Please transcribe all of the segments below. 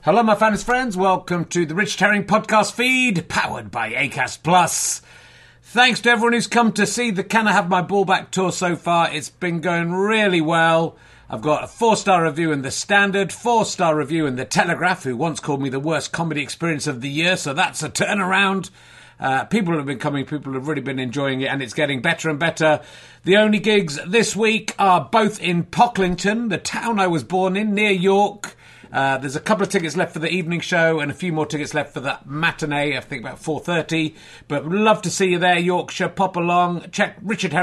Hello, my fans friends. Welcome to the Richard Herring podcast feed, powered by Acast Plus. Thanks to everyone who's come to see the Can I Have My Ball Back tour so far. It's been going really well. I've got a 4-star review in The Standard, 4-star review in The Telegraph, who once called me the worst comedy experience of the year, so that's a turnaround. People have been coming, people have really been enjoying it, and it's getting better and better. The only gigs this week are both in Pocklington, the town I was born in, near York. There's a couple of tickets left for the evening show and a few more tickets left for the matinee, I think about 4:30. But would love to see you there, Yorkshire. Pop along. Check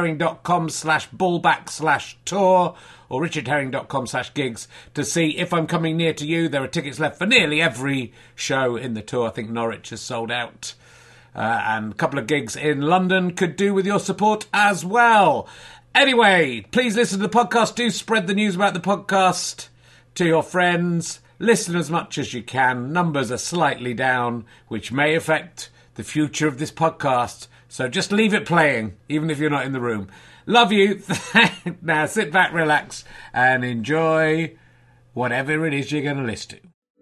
richardherring.com/ballback/tour or richardherring.com/gigs to see if I'm coming near to you. There are tickets left for nearly every show in the tour. I think Norwich has sold out. And a couple of gigs in London could do with your support as well. Anyway, please listen to the podcast. Do spread the news about the podcast to your friends. Listen as much as you can. Numbers are slightly down, which may affect the future of this podcast. So just leave it playing, even if you're not in the room. Love you. Now sit back, relax, and enjoy whatever it is you're going to listen to.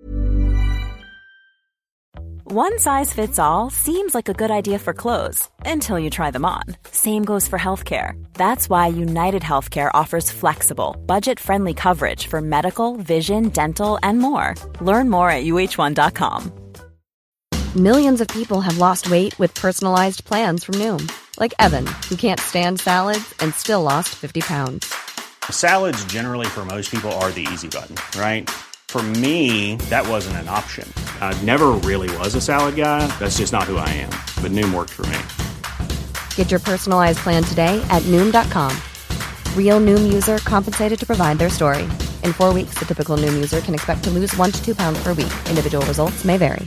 One size fits all seems like a good idea for clothes until you try them on. Same goes for healthcare. That's why United Healthcare offers flexible, budget-friendly coverage for medical, vision, dental, and more. Learn more at UH1.com. Millions of people have lost weight with personalized plans from Noom. Like Evan, who can't stand salads and still lost 50 pounds. Salads generally for most people are the easy button, right? For me, that wasn't an option. I never really was a salad guy. That's just not who I am. But Noom worked for me. Get your personalized plan today at Noom.com. Real Noom user compensated to provide their story. In 4 weeks, the typical Noom user can expect to lose 1 to 2 pounds per week. Individual results may vary.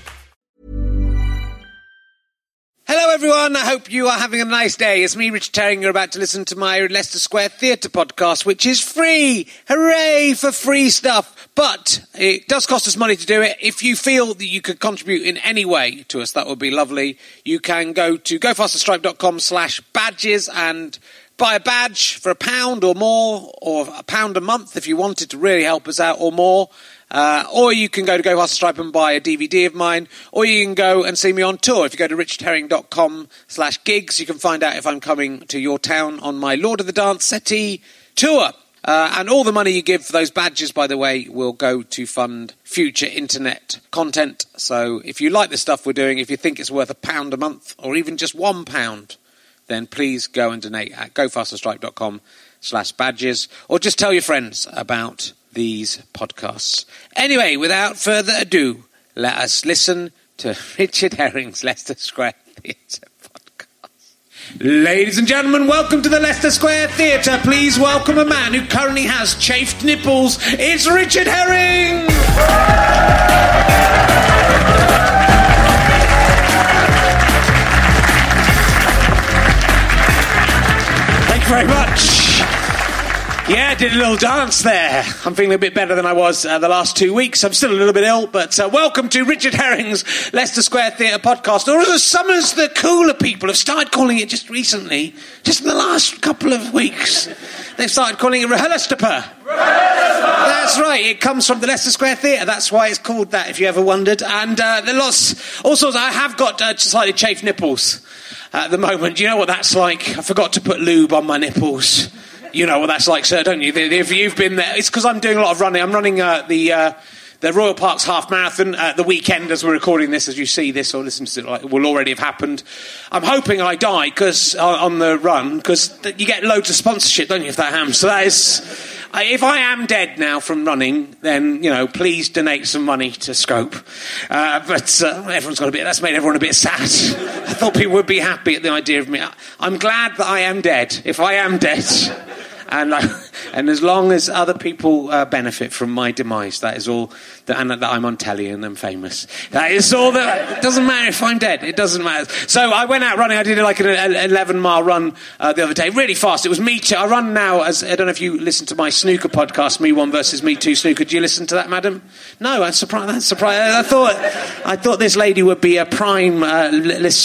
Hello everyone, I hope you are having a nice day. It's me, Richard Herring. You're about to listen to my Leicester Square Theatre podcast, which is free. Hooray for free stuff. But it does cost us money to do it. If you feel that you could contribute in any way to us, that would be lovely. You can go to gofasterstripe.com/badges and buy a badge for £1 or more, or £1 a month if you wanted to really help us out, or more. Or you can go to Go Faster Stripe and buy a DVD of mine, or you can go and see me on tour. If you go to richardherring.com/gigs, you can find out if I'm coming to your town on my Lord of the Dance Settee tour. And all the money you give for those badges, by the way, will go to fund future internet content. So if you like the stuff we're doing, if you think it's worth £1 a month, or even just £1, then please go and donate at gofasterstripe.com/badges, or just tell your friends about these podcasts. Anyway, without further ado, let us listen to Richard Herring's Leicester Square Theatre podcast. Ladies and gentlemen, welcome to the Leicester Square Theatre. Please welcome a man who currently has chafed nipples. It's Richard Herring! Thank you very much. Yeah, I did a little dance there. I'm feeling a bit better than I was the last 2 weeks. I'm still a little bit ill, but welcome to Richard Herring's Leicester Square Theatre podcast, or as some of the cooler people have started calling it just recently, just in the last couple of weeks. They've started calling it RHLSTP. That's right, it comes from the Leicester Square Theatre. That's why it's called that, if you ever wondered. And there are lots, all sorts. I have got slightly chafed nipples at the moment. Do you know what that's like? I forgot to put lube on my nipples. You know what that's like, sir, don't you? If you've been there, it's because I'm doing a lot of running. I'm running the Royal Parks Half Marathon the weekend as we're recording this. As you see this or listen to it, it will already have happened. I'm hoping I die on the run, because you get loads of sponsorship, don't you, if that happens? So that is, if I am dead now from running, then, you know, please donate some money to Scope. But everyone's got that's made everyone a bit sad. I thought people would be happy at the idea of me. I'm glad that I am dead. If I am dead, and as long as other people benefit from my demise, that is all, and that I'm on telly and I'm famous. That is all that, it doesn't matter if I'm dead, it doesn't matter. So I went out running, I did like an 11-mile run the other day, really fast. It was me too. I run now, I don't know if you listen to my snooker podcast, Me One versus Me Two Snooker. Do you listen to that, madam? No, that's surprised. I thought this lady would be a prime listener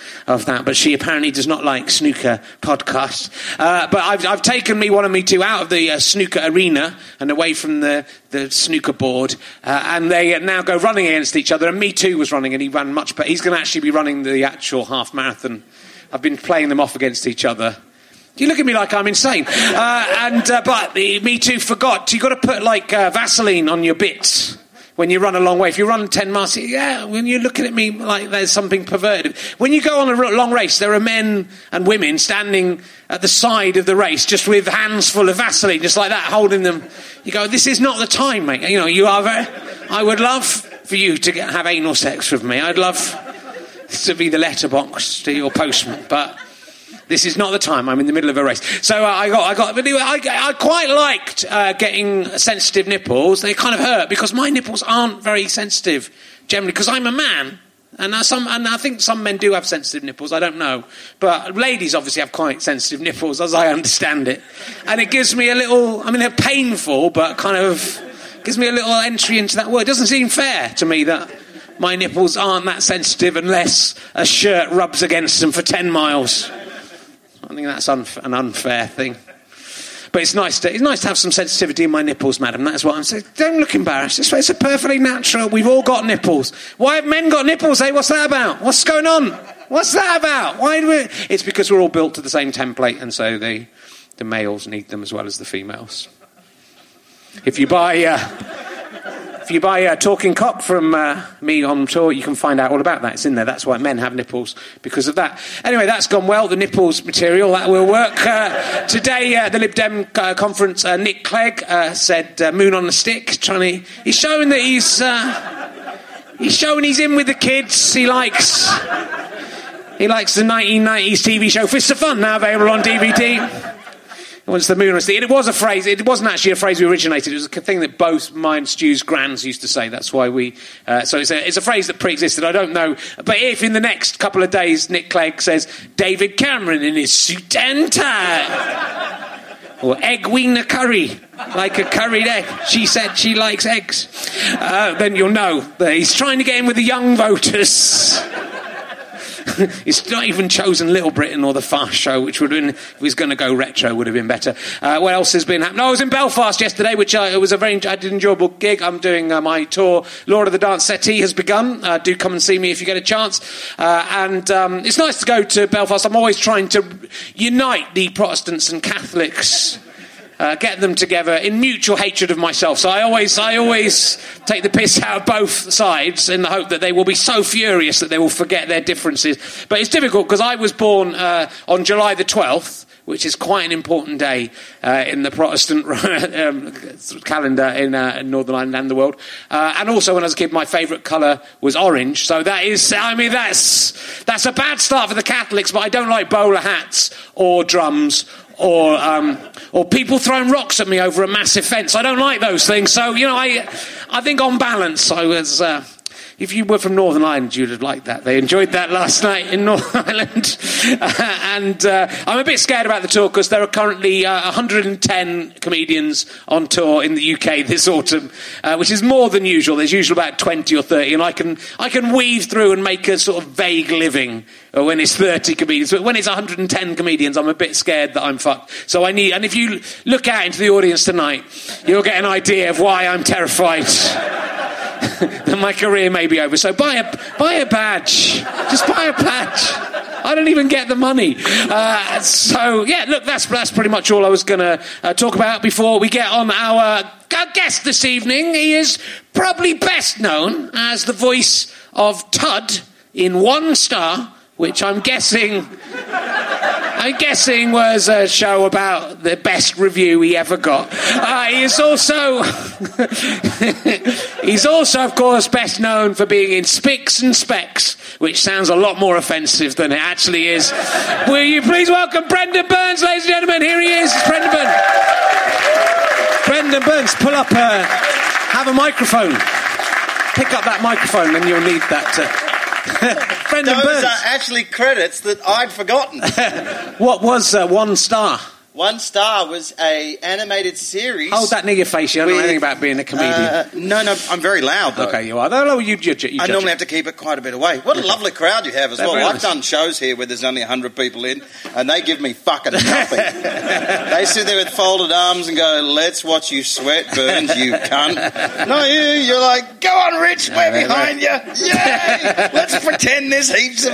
of that. But she apparently does not like snooker podcasts. But I've taken one and Me Too out of the snooker arena and away from the snooker board, and they now go running against each other. And Me Too was running, and he ran much better. He's going to actually be running the actual half marathon. I've been playing them off against each other. You look at me like I'm insane. But Me Too forgot. You've got to put Vaseline on your bits when you run a long way. If you run 10 miles, when you're looking at me like there's something perverted. When you go on a long race, there are men and women standing at the side of the race just with hands full of Vaseline, just like that, holding them. You go, this is not the time, mate. I would love for you to have anal sex with me. I'd love to be the letterbox to your postman, but this is not the time. I'm in the middle of a race. So I quite liked getting sensitive nipples. They kind of hurt because my nipples aren't very sensitive generally because I'm a man. And I think some men do have sensitive nipples. I don't know. But ladies obviously have quite sensitive nipples, as I understand it. And it gives me a little... I mean, they're painful, but kind of gives me a little entry into that world. It doesn't seem fair to me that my nipples aren't that sensitive unless a shirt rubs against them for 10 miles. I think that's an unfair thing. But it's nice to have some sensitivity in my nipples, madam. That's what I'm saying. Don't look embarrassed. It's a perfectly natural. We've all got nipples. Why have men got nipples, eh? What's that about? What's going on? What's that about? Why do we... It's because we're all built to the same template, and so the males need them as well as the females. If you buy a talking cock from me on tour, you can find out all about that. It's in there. That's why men have nipples, because of that. Anyway, that's gone well. The nipples material, that will work. Today, the Lib Dem conference, Nick Clegg said "moon on the stick." He's showing that he's in with the kids. He likes the 1990s TV show Fists of Fun, now available on DVD. Once the moon on the stick. It was a phrase. It wasn't actually a phrase we originated. It was a thing that both mine and Stu's grands used to say. That's why we... so it's a phrase that pre-existed. I don't know. But if in the next couple of days Nick Clegg says, David Cameron in his suit and tie, or egg wiener curry, like a curried egg. She said she likes eggs. Then you'll know that he's trying to get in with the young voters. He's not even chosen Little Britain or The Fast Show, which would have been, if he was going to go retro, would have been better. What else has been happening? I was in Belfast yesterday, which it was I did an enjoyable gig. I'm doing my tour. Lord of the Dance Settee has begun. Do come and see me if you get a chance. And it's nice to go to Belfast. I'm always trying to unite the Protestants and Catholics. Get them together in mutual hatred of myself. So I always take the piss out of both sides in the hope that they will be so furious that they will forget their differences. But it's difficult because I was born on July the 12th, which is quite an important day in the Protestant calendar in Northern Ireland and the world. And also when I was a kid, my favourite colour was orange. So that's a bad start for the Catholics, but I don't like bowler hats or drums or people throwing rocks at me over a massive fence. I don't like those things. So, I think on balance, I was... if you were from Northern Ireland, you'd have liked that. They enjoyed that last night in Northern Ireland. And I'm a bit scared about the tour because there are currently 110 comedians on tour in the UK this autumn, which is more than usual. There's usually about 20 or 30, and I can weave through and make a sort of vague living when it's 30 comedians. But when it's 110 comedians, I'm a bit scared that I'm fucked. So and if you look out into the audience tonight, you'll get an idea of why I'm terrified that my career may be over. So buy a badge. Just buy a badge. I don't even get the money. That's pretty much all I was going to talk about before we get on our guest this evening. He is probably best known as the voice of Tud in One Star, which I'm guessing was a show about the best review he ever got. He's also, of course, best known for being in Spicks and Specks, which sounds a lot more offensive than it actually is. Will you please welcome Brendan Burns, ladies and gentlemen? Here he is, Brendan Burns. Brendan Burns, pull up, have a microphone. Pick up that microphone, and you'll need that. Brendan Burns. Those are actually credits that I'd forgotten. What was One Star? 1 star was a animated series. Hold that near your face. You don't know anything about being a comedian. No, I'm very loud, though. Okay, you are. No, you judge it. I normally have to keep it quite a bit away. What a lovely crowd you have as well. I've done shows here where there's only 100 people in, and they give me fucking nothing. They sit there with folded arms and go, let's watch you sweat, Burns, you cunt. No, you're like, go on, Rich, we're behind you. Yay! Let's pretend there's heaps of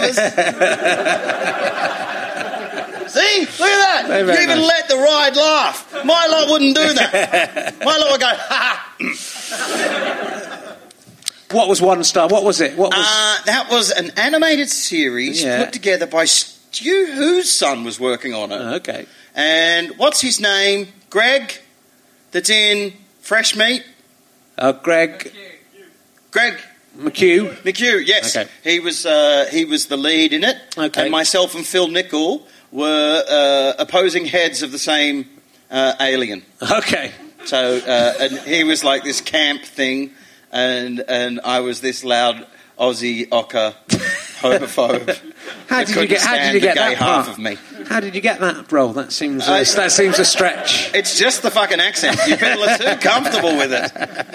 us. See? Look at that. You even let the ride laugh. My lot wouldn't do that. My lot would go, ha ha. What was 1 star? What was it? What was... that was an animated series put together by Stu, whose son was working on it. Okay. And what's his name? Greg, that's in Fresh Meat? Greg McHugh, yes. Okay. He was the lead in it. Okay. And myself and Phil Nichol were opposing heads of the same alien. Okay. So, and he was like this camp thing, and I was this loud Aussie ochre homophobe. How did you get that half of me? How did you get that role? That seems a stretch. It's just the fucking accent. You people are too comfortable with it.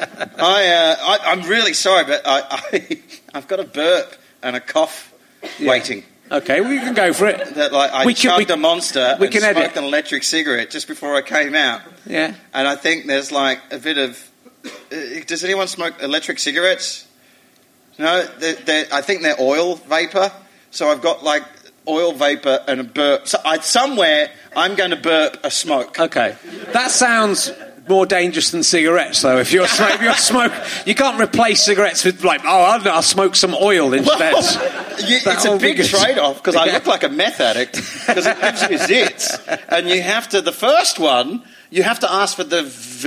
I'm really sorry, but I've got a burp and a cough waiting. Okay, well, you can go for it. That I chugged a Monster and smoked an electric cigarette just before I came out. Yeah. And I think there's like a bit of... does anyone smoke electric cigarettes? No? I think they're oil vapour. So I've got like oil vapour and a burp. So somewhere I'm going to burp a smoke. Okay. That sounds... more dangerous than cigarettes, though. If you're smoke, you can't replace cigarettes with like, I don't know, I'll smoke some oil instead. It's a big trade-off because I look like a meth addict because it gives you zits, and you have to. The first one, you have to ask for the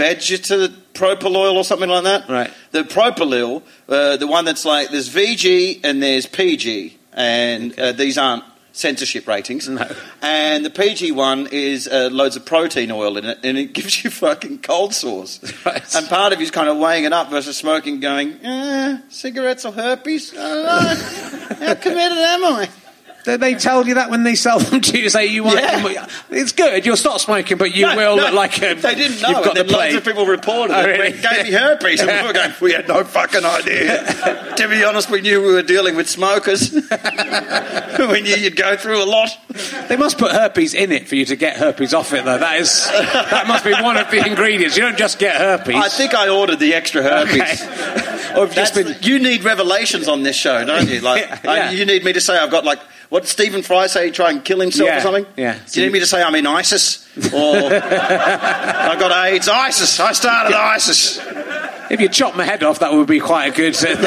propyl oil or something like that. Right. The propyl, the one that's like there's VG and there's PG, and these aren't censorship ratings. No. And the PG one is loads of protein oil in it, and it gives you fucking cold sores. Right. And part of you's kind of weighing it up versus smoking, going, cigarettes or herpes? I don't know. How committed am I? They tell you that when they sell them to you, say you want. Yeah. It's good. You'll stop smoking, but you will look like a. They didn't know. You've got and then loads of people reported it. Really? It gave me herpes, and we were going. We had no fucking idea. To be honest, we knew we were dealing with smokers. We knew you'd go through a lot. They must put herpes in it for you to get herpes off it, though. That must be one of the ingredients. You don't just get herpes. I think I ordered the extra herpes. Okay. You need revelations on this show, don't you? Like, you need me to say I've got like. What did Stephen Fry say? He try and kill himself or something? Yeah. Do you need me to say I'm in ISIS? Or I've got AIDS? ISIS. I started ISIS. If you chop my head off, that would be quite a good... what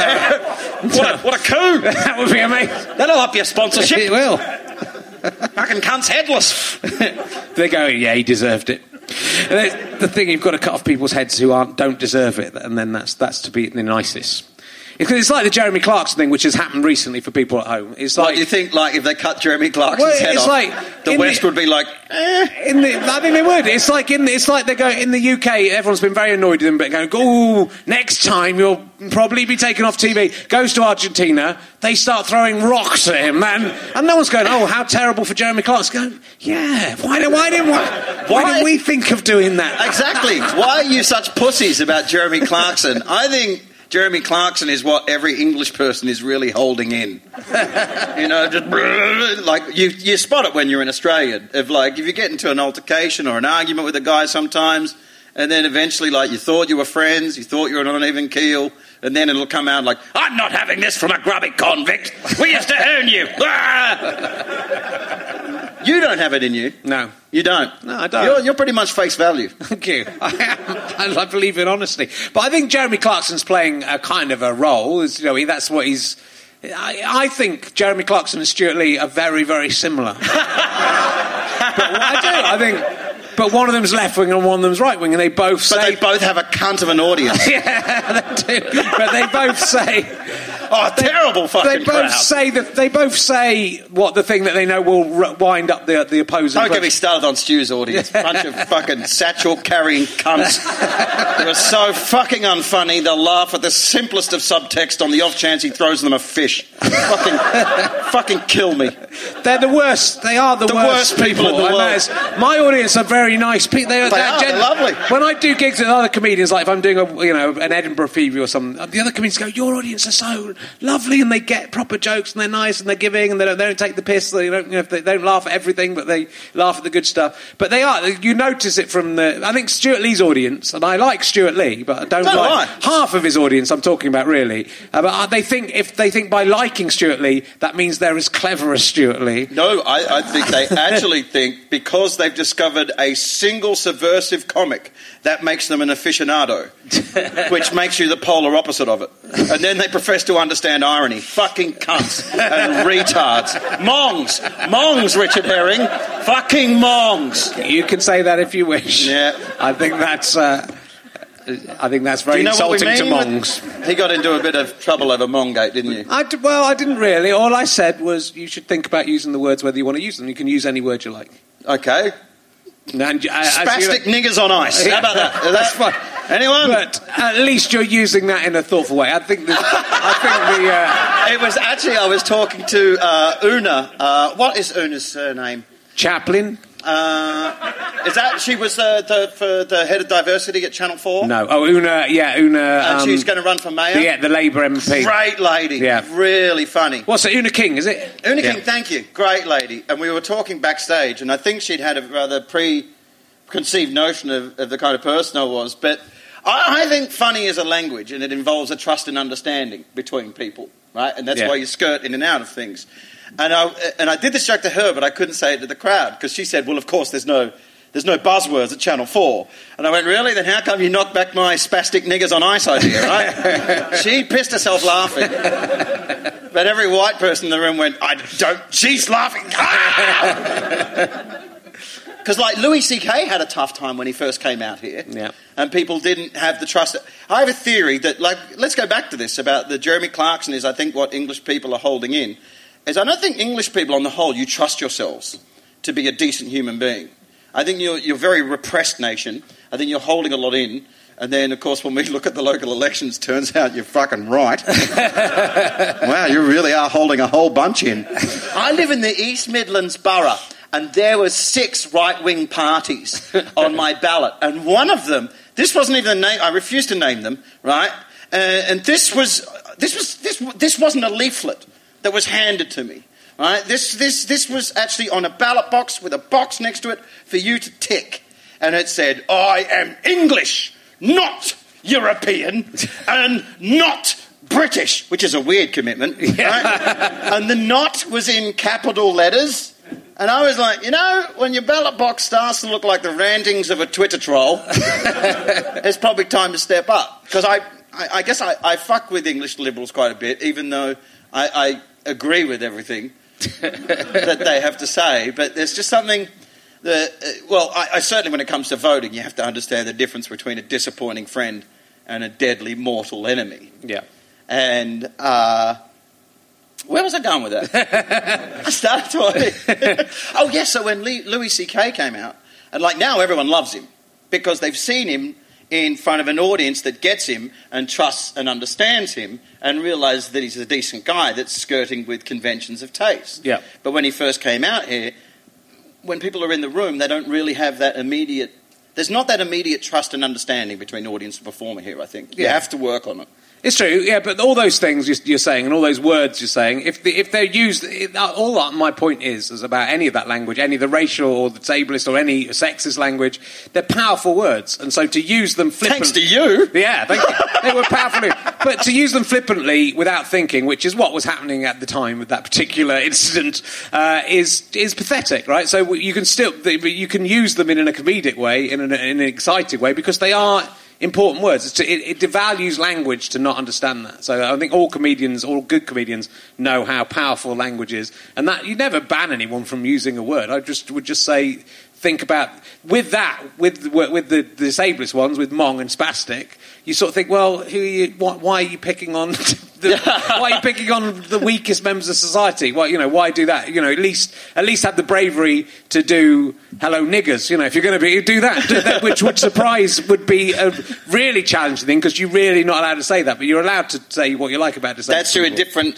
a coup. That would be amazing. That'll up your sponsorship. It will. Fucking cunt's headless. They go, yeah, he deserved it. And the thing, you've got to cut off people's heads who don't deserve it, and then that's to be in ISIS. It's like the Jeremy Clarkson thing, which has happened recently for people at home. It's like, what, you think, like, if they cut Jeremy Clarkson's head off, like, the West would be like, I think they would. It's like they go in the UK. Everyone's been very annoyed with them, but going, "Oh, next time you'll probably be taken off TV." Goes to Argentina, they start throwing rocks at him, man, and no one's going, "Oh, how terrible for Jeremy Clarkson." Going, yeah, why didn't we think of doing that? Exactly. Why are you such pussies about Jeremy Clarkson? I think Jeremy Clarkson is what every English person is really holding in. You know, just like you spot it when you're in Australia. If you get into an altercation or an argument with a guy sometimes, and then eventually, like, you thought you were friends, you thought you were on an even keel, and then it'll come out like, "I'm not having this from a grubby convict. We used to own you." You don't have it in you. No. You don't? No, I don't. You're pretty much face value. Thank you. I believe in honesty. But I think Jeremy Clarkson's playing a kind of a role. That's what he's... I think Jeremy Clarkson and Stuart Lee are very, very similar. But I think... But one of them's left wing and one of them's right wing, and they both say... But they both have a cunt of an audience. Yeah, they do. But they both say... terrible fucking crowd. They both say what the thing that they know will wind up the opposing. Don't get me started on Stu's audience. Bunch of fucking satchel-carrying cunts. They're so fucking unfunny, they'll laugh at the simplest of subtext on the off chance he throws them a fish. Fucking kill me. They're the worst. They are the worst people in the world. My audience are very nice people. They're lovely. When I do gigs with other comedians, like if I'm doing an Edinburgh preview or something, the other comedians go, "Your audience are so lovely, and they get proper jokes, and they're nice, and they're giving, and they don't take the piss. They don't laugh at everything, but they laugh at the good stuff." But they are. You notice it from I think Stuart Lee's audience, and I like Stuart Lee, but I don't like half of his audience. I'm talking about really. But they think by liking Stuart Lee, that means they're as clever as Stuart Lee. No, I think they actually think because they've discovered a single subversive comic, that makes them an aficionado, which makes you the polar opposite of it. And then they profess to understand irony. Fucking cunts and retards. Mongs, Richard Herring. Fucking mongs. You can say that if you wish. Yeah. I think that's very insulting to mongs. He got into a bit of trouble over Mongate, didn't you? I didn't really. All I said was you should think about using the words whether you want to use them. You can use any word you like. Okay. Spastic niggers on ice. How about that? That's fine. Anyone? But at least you're using that in a thoughtful way. I think the It was actually, I was talking to Una. What is Una's surname? Chaplin. Is that she was the head of diversity at Channel 4? No. Oh, Una. Yeah, Una. And she's going to run for mayor. Yeah, the Labour MP. Great lady. Yeah. Really funny. What's it? Una King, is it? Una King. Thank you. Great lady. And we were talking backstage, and I think she'd had a rather preconceived notion of the kind of person I was. But I think funny is a language, and it involves a trust and understanding between people, right? And that's why you skirt in and out of things. And I did this joke to her, but I couldn't say it to the crowd because she said, "Well, of course, there's no buzzwords at Channel 4." And I went, "Really? Then how come you knocked back my spastic niggers on ice idea?" Right? She pissed herself laughing, but every white person in the room went, "I don't." She's laughing because, like, Louis C.K. had a tough time when he first came out here, and people didn't have the trust. I have a theory that, like, let's go back to this about the Jeremy Clarkson is, I think, what English people are holding in. Is I don't think English people on the whole, you trust yourselves to be a decent human being. I think you're a very repressed nation. I think you're holding a lot in. And then, of course, when we look at the local elections, turns out you're fucking right. Wow, you really are holding a whole bunch in. I live in the East Midlands borough, and there were 6 right-wing parties on my ballot. And one of them, this wasn't even a name, I refused to name them, right? And this wasn't a leaflet that was handed to me, right? This was actually on a ballot box with a box next to it for you to tick. And it said, "I am English, not European, and not British," which is a weird commitment, right? And the "not" was in capital letters. And I was like, when your ballot box starts to look like the rantings of a Twitter troll, it's probably time to step up. Because I guess I fuck with English liberals quite a bit, even though I agree with everything that they have to say, but there's just something that, I certainly, when it comes to voting, you have to understand the difference between a disappointing friend and a deadly mortal enemy. Yeah. And where was I going with that? I started talking. So when Louis C.K. came out, and like now everyone loves him because they've seen him in front of an audience that gets him and trusts and understands him and realises that he's a decent guy that's skirting with conventions of taste. Yeah. But when he first came out here, when people are in the room, they don't really have that immediate... There's not that immediate trust and understanding between audience and performer here, I think. You have to work on it. It's true, yeah, but all those things you're saying and all those words you're saying, if they're used, all my point is about any of that language, any of the racial or the ableist or any sexist language, they're powerful words, and so to use them flippantly... Thanks to you! Yeah, thank you. They were powerful. But to use them flippantly without thinking, which is what was happening at the time with that particular incident, is pathetic, right? So you can use them in a comedic way, in an excited way, because they are... important words. It devalues language to not understand that. So I think all good comedians know how powerful language is, and that you never ban anyone from using a word. I would just say, think about with the disabled ones, with mong and spastic. you sort of think, well, why are you picking on why are you picking on the weakest members of society? Well, why do that? At least have the bravery to do hello niggers. If you're going to do that, which surprise would be a really challenging thing, because you're really not allowed to say that, but you're allowed to say what you like about disabled That's through a different,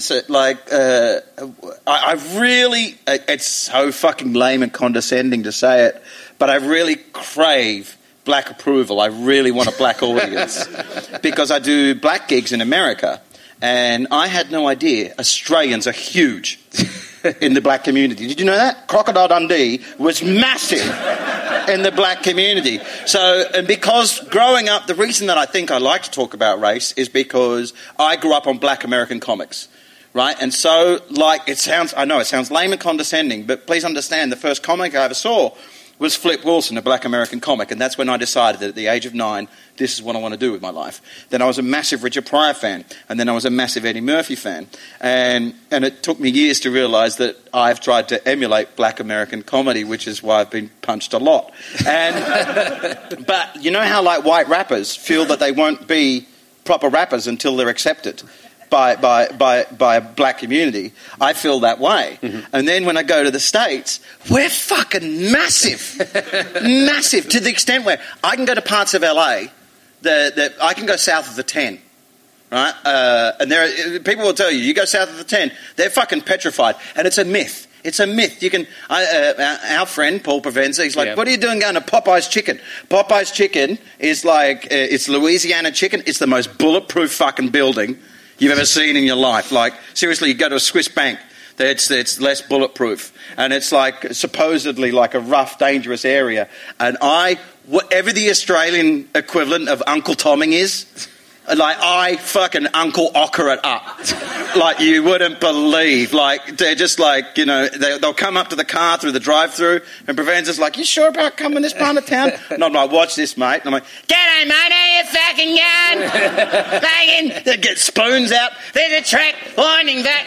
I really, it's so fucking lame and condescending to say it, but I really crave black approval. I really want a black audience because I do black gigs in America, and I had no idea Australians are huge in the black community. Did you know that? Crocodile Dundee was massive in the black community. So, and because growing up, the reason that I think I like to talk about race is because I grew up on black American comics. Right? And so, I know it sounds lame and condescending, but please understand, the first comic I ever saw was Flip Wilson, a black American comic, and that's when I decided that at the age of 9, this is what I want to do with my life. Then I was a massive Richard Pryor fan, and then I was a massive Eddie Murphy fan. And it took me years to realise that I've tried to emulate black American comedy, which is why I've been punched a lot. And but you know how white rappers feel that they won't be proper rappers until they're accepted by a black community? I feel that way. Mm-hmm. And then when I go to the States, we're fucking massive. Massive, to the extent where I can go to parts of LA that I can go south of the 10. Right? And people will tell you go south of the 10, they're fucking petrified. And it's a myth. It's a myth. You can. Our friend Paul Provenza, he's like, "What are you doing going to Popeye's Chicken?" Popeye's Chicken is it's Louisiana chicken. It's the most bulletproof fucking building you've ever seen in your life. Seriously, you go to a Swiss bank, it's less bulletproof, and it's supposedly a rough, dangerous area. And whatever the Australian equivalent of Uncle Tomming is, I fucking Uncle Ocker it up. You wouldn't believe. They're just they'll come up to the car through the drive-through, and Provenza's like, "You sure about coming this part of town?" And I'm like, "Watch this, mate." And I'm like, "G'day, mate, how you fucking going?" Banging. They get spoons out. There's a track winding back.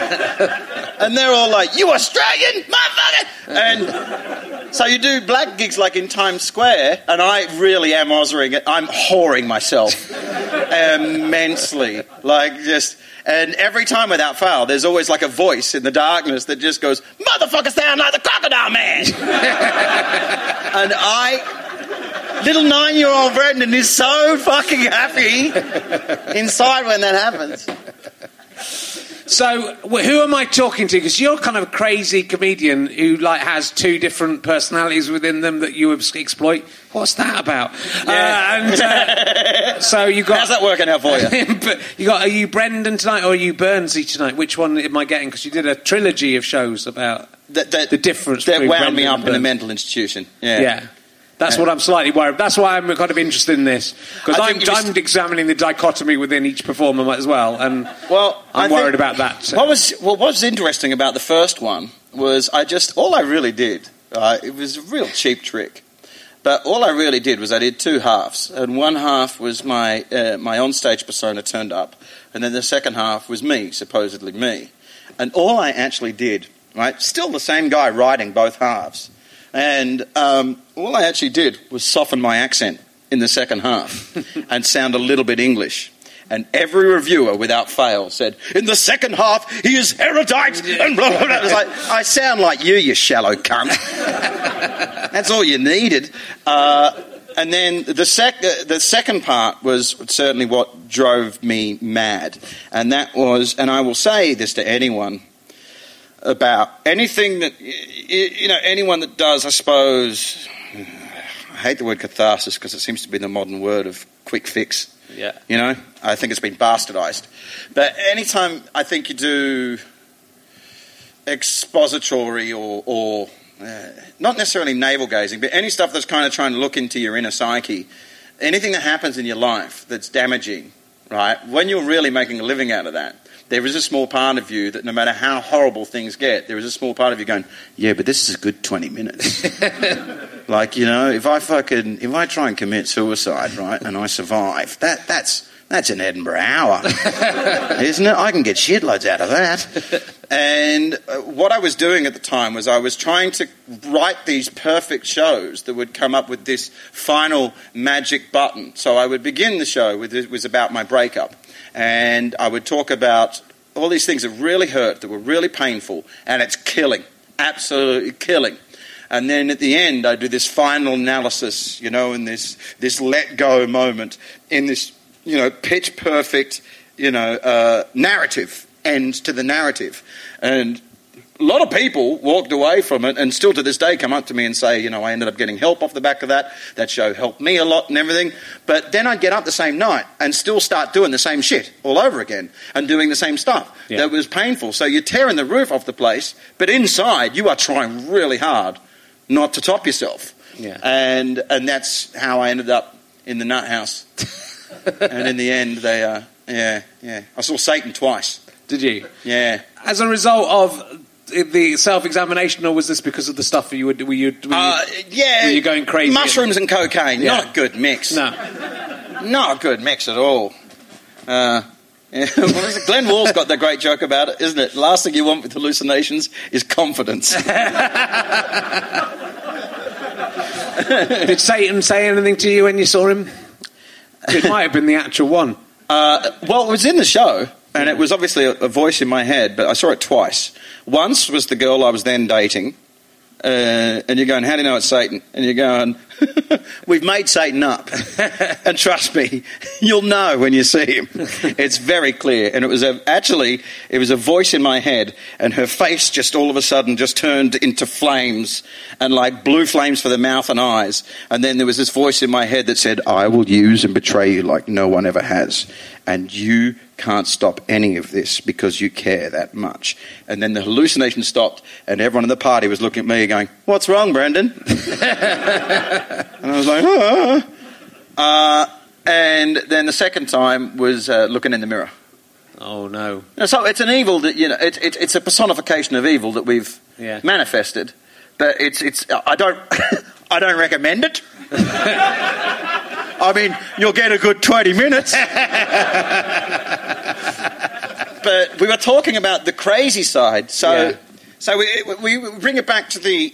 And they're all like, "You Australian, motherfucker!" And so you do black gigs in Times Square, and I really am Ozzering it. I'm whoring myself. Immensely, and every time without fail, there's always a voice in the darkness that just goes, "Motherfucker, sound like the Crocodile Man." And little 9-year-old Brendan is so fucking happy inside when that happens. So, who am I talking to? Because you're kind of a crazy comedian who has two different personalities within them that you exploit. What's that about? Yeah. So you got. How's that working out for you? Are you Brendan tonight or are you Burnsy tonight? Which one am I getting? Because you did a trilogy of shows about the difference. That between wound Brendan me up and in a Burns. mental institution. Yeah. That's what I'm slightly worried. That's why I'm kind of interested in this, because I'm examining the dichotomy within each performer as well, and I'm worried about that. So. What was interesting about the first one was all I really did. It was a real cheap trick, but all I really did was I did two halves, and one half was my onstage persona turned up, and then the second half was me, supposedly me, and all I actually did, right, still the same guy writing both halves. And all I actually did was soften my accent in the second half and sound a little bit English. And every reviewer, without fail, said, "In the second half, he is erudite," and blah, blah, blah. It was I sound like you shallow cunt. That's all you needed. And then the second part was certainly what drove me mad. And that was, and I will say this to anyone, about anything that, anyone that does, I suppose, I hate the word catharsis because it seems to be the modern word of quick fix. Yeah. I think it's been bastardised. But anytime I think you do expository or not necessarily navel-gazing, but any stuff that's kind of trying to look into your inner psyche, anything that happens in your life that's damaging, right, when you're really making a living out of that, there is a small part of you that no matter how horrible things get, there is a small part of you going, "Yeah, but this is a good 20 minutes. If I try and commit suicide, right, and I survive, that's an Edinburgh hour, isn't it? I can get shitloads out of that." And what I was doing at the time was I was trying to write these perfect shows that would come up with this final magic button. So I would begin the show with it was about my breakup. And I would talk about all these things that really hurt, that were really painful, and it's killing, absolutely killing. And then at the end, I do this final analysis, in this let go moment, in this, pitch perfect, narrative. End to the narrative. And a lot of people walked away from it and still to this day come up to me and say, I ended up getting help off the back of that. That show helped me a lot and everything. But then I'd get up the same night and still start doing the same shit all over again and doing the same stuff. Yeah. That was painful. So you're tearing the roof off the place, but inside you are trying really hard not to top yourself. Yeah. And that's how I ended up in the nut house. And in the end, I saw Satan twice. Did you? Yeah. As a result of the self-examination, or was this because of the stuff were you going crazy? Mushrooms and cocaine, not a good mix. No. Not a good mix at all. Glenn Wall's got the great joke about it, isn't it? The last thing you want with hallucinations is confidence. Did Satan say anything to you when you saw him? It might have been the actual one. Well, it was in the show. And it was obviously a voice in my head, but I saw it twice. Once was the girl I was then dating, and you're going, how do you know it's Satan? And you're going, we've made Satan up. And trust me, you'll know when you see him. It's very clear. And it was a voice in my head, and her face just all of a sudden just turned into flames, and like blue flames for the mouth and eyes. And then there was this voice in my head that said, I will use and betray you like no one ever has. And you can't stop any of this because you care that much. And then the hallucination stopped, and everyone in the party was looking at me going, what's wrong, Brendan? And I was like, and then the second time was looking in the mirror. Oh, no. So it's an evil that, it's a personification of evil that we've manifested. But I don't recommend it. I mean, you'll get a good 20 minutes. But we were talking about the crazy side. So we bring it back to the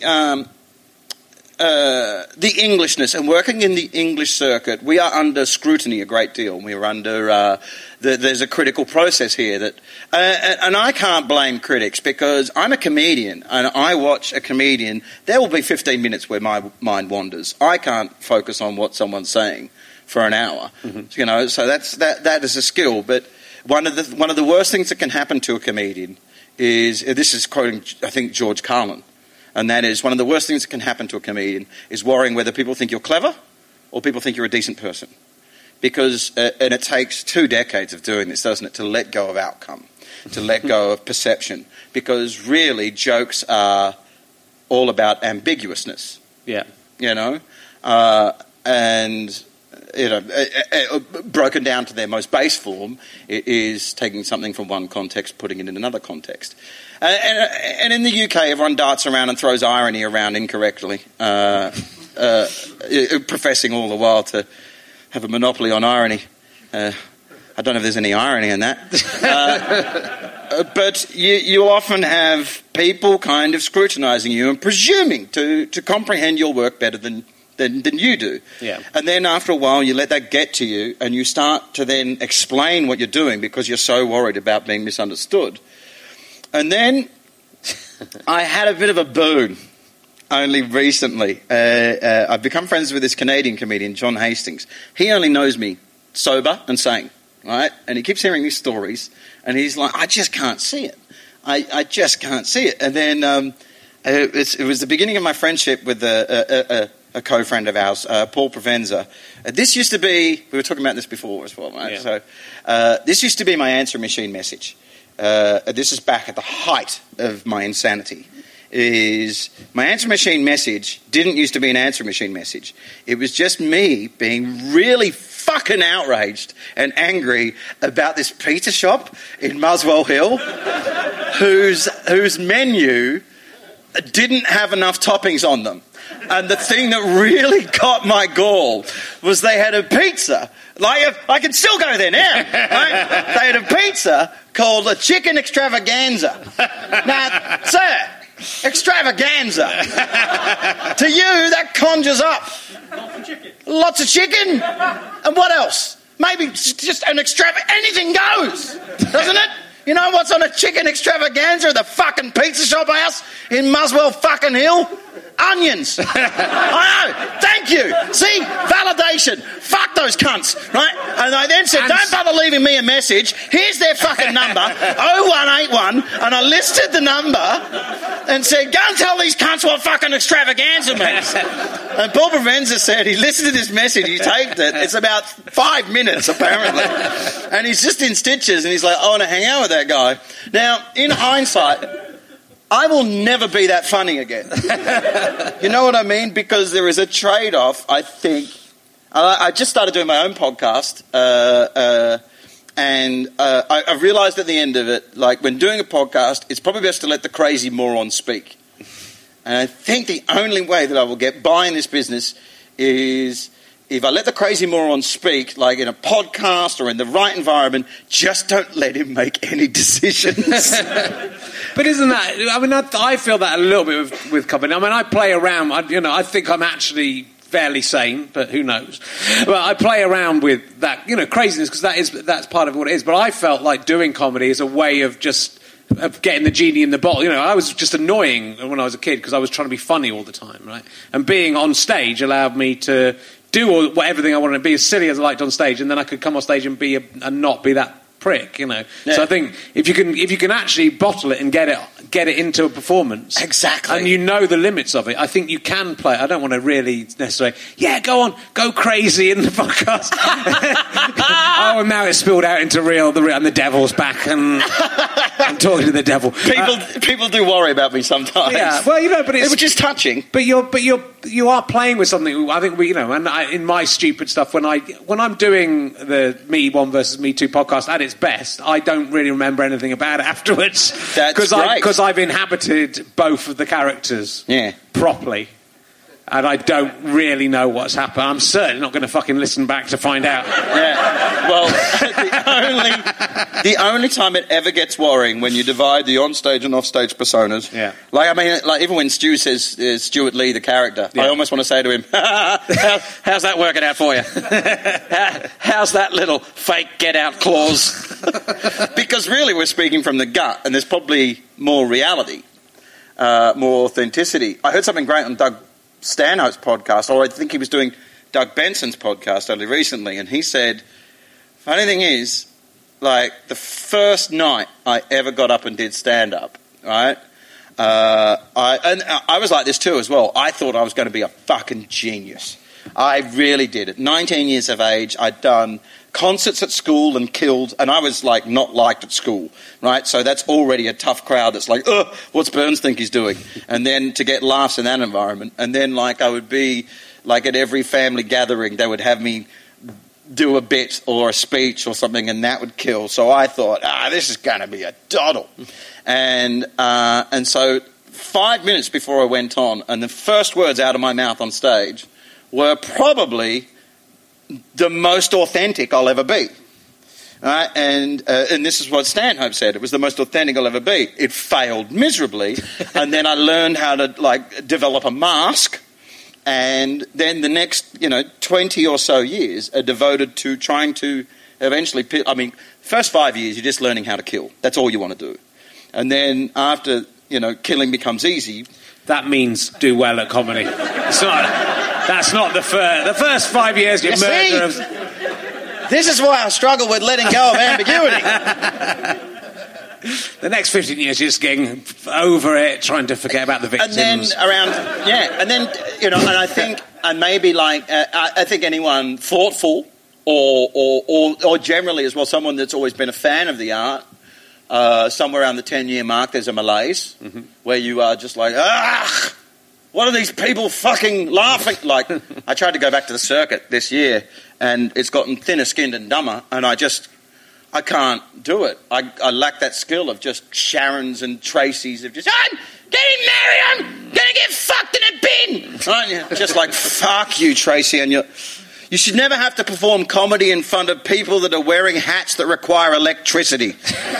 Englishness, and working in the English circuit, we are under scrutiny a great deal. We're under there's a critical process here that, and I can't blame critics because I'm a comedian and I watch a comedian. There will be 15 minutes where my mind wanders. I can't focus on what someone's saying for an hour. Mm-hmm. So that is a skill. But one of the worst things that can happen to a comedian is, this is quoting I think George Carlin. And that is, one of the worst things that can happen to a comedian is worrying whether people think you're clever or people think you're a decent person. Because, and it takes 2 decades of doing this, doesn't it, to let go of outcome, to let go of perception. Because really, jokes are all about ambiguousness. Yeah. And, broken down to their most base form, it is taking something from one context, putting it in another context. And in the UK, everyone darts around and throws irony around incorrectly, professing all the while to have a monopoly on irony. I don't know if there's any irony in that. But you often have people kind of scrutinising you and presuming to comprehend your work better than you do. Yeah. And then after a while you let that get to you and you start to then explain what you're doing because you're so worried about being misunderstood. And then I had a bit of a boon only recently. I've become friends with this Canadian comedian, John Hastings. He only knows me sober and sane, right? And he keeps hearing these stories and he's like, I just can't see it. I just can't see it. And then it was the beginning of my friendship with a co-friend of ours, Paul Provenza. This used to be, we were talking about this before as well, right? Yeah. So this used to be my answer machine message. This is back at the height of my insanity. Is my answer machine message didn't used to be an answer machine message. It was just me being really fucking outraged and angry about this pizza shop in Muswell Hill whose menu didn't have enough toppings on them. And the thing that really got my gall was they had a pizza. Like, I can still go there now. Right? They had a pizza called a chicken extravaganza. Now, sir, extravaganza. To you, that conjures up lots of chicken. And what else? Maybe just an anything goes, doesn't it? You know what's on a chicken extravaganza at the fucking pizza shop house in Muswell fucking Hill? Onions. I know. Thank you. See? Validation. Fuck those cunts. Right? And I then said, don't bother leaving me a message. Here's their fucking number, 0181. And I listed the number and said, go and tell these cunts what fucking extravaganza means. And Paul Provenza said he listened to this message, he taped it. It's about 5 minutes, apparently. And he's just in stitches and he's like, I want to hang out with that guy. Now, in hindsight, I will never be that funny again. You know what I mean? Because there is a trade-off, I think. I just started doing my own podcast, and I realised at the end of it, like, when doing a podcast, it's probably best to let the crazy moron speak. And I think the only way that I will get by in this business is if I let the crazy moron speak, like in a podcast or in the right environment, just don't let him make any decisions. But isn't that... I mean, I feel that a little bit with comedy. I mean, I play around. I think I'm actually fairly sane, but who knows? But I play around with that, craziness, because that's part of what it is. But I felt like doing comedy is a way of getting the genie in the bottle. I was just annoying when I was a kid because I was trying to be funny all the time, right? And being on stage allowed me to do everything I wanted to be, as silly as I liked on stage, and then I could come on stage and not be that prick, Yeah. So I think if you can actually bottle it and get it into a performance, exactly, and you know the limits of it, I think you can play. I don't want to really necessarily, go crazy in the podcast. And now it's spilled out into and the devil's back, and I'm talking to the devil. People do worry about me sometimes. Yeah, well, but it's just touching. But you are playing with something. I think in my stupid stuff, when I'm doing the Me One versus Me Two podcast at its best, I don't really remember anything about it afterwards. That's great. Because I've inhabited both of the characters properly, and I don't really know what's happened. I'm certainly not going to fucking listen back to find out. Yeah. Well, the only time it ever gets worrying when you divide the on-stage and off-stage personas. Yeah. Like even when Stu says Stuart Lee, the character, I almost want to say to him, how's that working out for you? How's that little fake get-out clause? Because really we're speaking from the gut, and there's probably more reality, more authenticity. I heard something great on Doug Stanhope's podcast, or I think he was doing Doug Benson's podcast only recently, and he said, funny thing is, like, the first night I ever got up and did stand-up, right, I was like this too as well. I thought I was going to be a fucking genius. I really did. At 19 years of age, I'd done concerts at school and killed, and I was like not liked at school, right? So that's already a tough crowd that's like, what's Burns think he's doing? And then to get laughs in that environment, and then like I would be like at every family gathering, they would have me do a bit or a speech or something, and that would kill. So I thought, this is going to be a doddle. And so 5 minutes before I went on, and the first words out of my mouth on stage were probably the most authentic I'll ever be. Right? And this is what Stanhope said. It was the most authentic I'll ever be. It failed miserably. And then I learned how to develop a mask. And then the next 20 or so years are devoted to trying to eventually... first 5 years you're just learning how to kill. That's all you want to do. And then after, killing becomes easy... That means do well at comedy. That's not the first 5 years you're murderers. This is why I struggle with letting go of ambiguity. The next 15 years you're just getting over it, trying to forget about the victims. And then and I think, and maybe I think anyone thoughtful or generally as well, someone that's always been a fan of the art, somewhere around the 10-year mark, there's a malaise where you are just like, what are these people fucking laughing? Like, I tried to go back to the circuit this year, and it's gotten thinner skinned and dumber, and I can't do it. I lack that skill of just Sharons and Tracys of just, get bin, Marion! Gonna get fucked in a bin! Aren't you? Just like, fuck you, Tracy, and you should never have to perform comedy in front of people that are wearing hats that require electricity.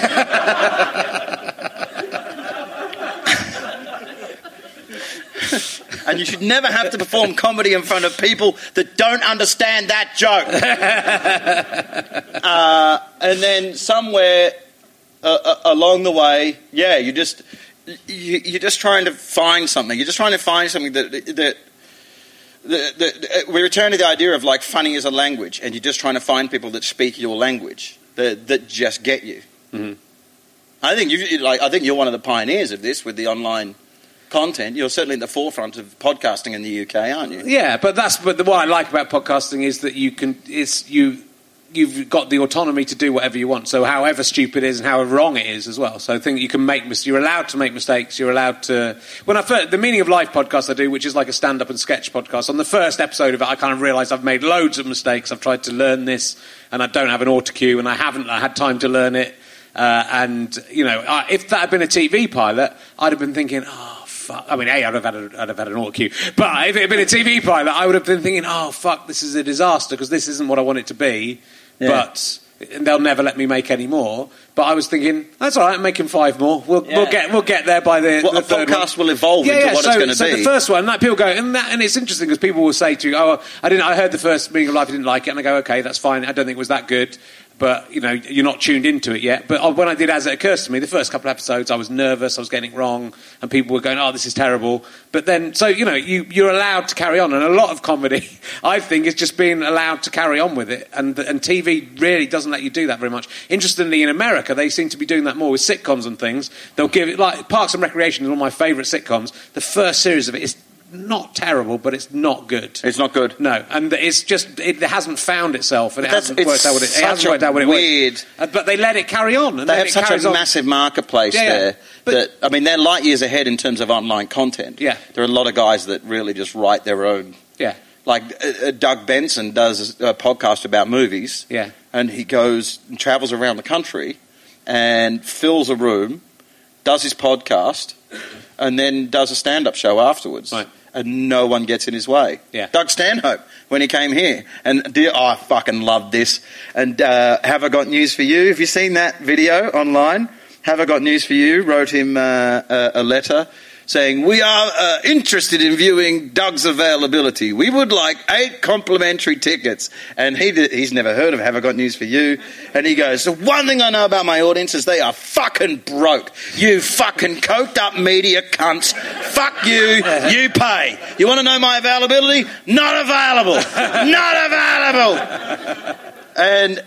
And you should never have to perform comedy in front of people that don't understand that joke. And then somewhere along the way, yeah, you're just trying to find something. You're just trying to find something that we return to the idea of like funny as a language, and you're just trying to find people that speak your language that just get you. Mm-hmm. I think you're one of the pioneers of this with the online content. You're certainly at the forefront of podcasting in the UK, aren't you? Yeah, but what I like about podcasting is that you've got the autonomy to do whatever you want. So however stupid it is and however wrong it is as well. So I think you can you're allowed to make mistakes. You're allowed to. The Meaning of Life podcast I do, which is like a stand-up and sketch podcast. On the first episode of it, I kind of realised I've made loads of mistakes. I've tried to learn this, and I don't have an auto cue, and I haven't had time to learn it. And you know, if that had been a TV pilot, I'd have been thinking, oh. I mean, I'd have had an auto cue. But if it had been a TV pilot, I would have been thinking, oh, fuck, this is a disaster because this isn't what I want it to be. Yeah. But they'll never let me make any more. But I was thinking, that's all right, I'm making 5 more. We'll get there by the third podcast one. Will evolve into what it's going to be. So the first one, people go, and it's interesting because people will say to you, oh, I heard the first Meaning of Life, I didn't like it. And I go, okay, that's fine, I don't think it was that good. But, you know, you're not tuned into it yet. But when I did As It Occurs to Me, the first couple of episodes, I was nervous, I was getting it wrong, and people were going, oh, this is terrible. But then, so, you know, you're allowed to carry on. And a lot of comedy, I think, is just being allowed to carry on with it. And TV really doesn't let you do that very much. Interestingly, in America, they seem to be doing that more with sitcoms and things. They'll give it, like, Parks and Recreation is one of my favourite sitcoms. The first series of it is not terrible, but it's not good. It's not good. No, and it's just it hasn't found itself, and it hasn't worked out what it weird. But they let it carry on, and they have such a massive marketplace there. That I mean, they're light years ahead in terms of online content. Yeah, there are a lot of guys that really just write their own. Yeah, like Doug Benson does a podcast about movies. Yeah, and he goes and travels around the country and fills a room, does his podcast, and then does a stand-up show afterwards. Right. And no one gets in his way. Yeah. Doug Stanhope, when he came here. And I fucking loved this. And Have I Got News for You? Have you seen that video online? Have I Got News for You? Wrote him a letter saying, we are interested in viewing Doug's availability. We would like 8 complimentary tickets. And he's never heard of Have I Got News for You? And he goes, the one thing I know about my audience is they are fucking broke. You fucking coked up media cunts. Fuck you. You pay. You want to know my availability? Not available. Not available. And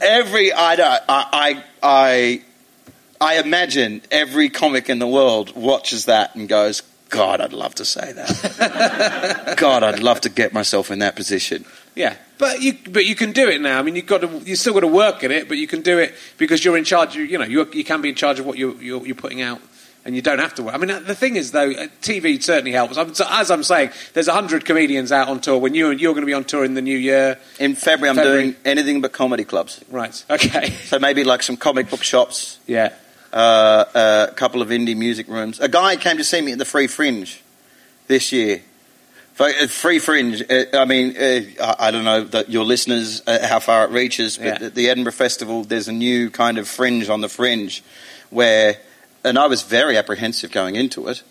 I imagine every comic in the world watches that and goes, God, I'd love to say that. God, I'd love to get myself in that position. Yeah, but you can do it now. I mean, you still got to work at it, but you can do it because you're in charge. You can be in charge of what you're putting out, and you don't have to work. I mean, the thing is, though, TV certainly helps. As I'm saying, there's 100 comedians out on tour. When you're going to be on tour in the new year. In February, I'm doing anything but comedy clubs. Right. Okay. So maybe like some comic book shops. Yeah. A couple of indie music rooms. A guy came to see me at the Free Fringe this year. Free Fringe, I don't know that your listeners, how far it reaches, but at the Edinburgh Festival, there's a new kind of fringe on the fringe where, and I was very apprehensive going into it,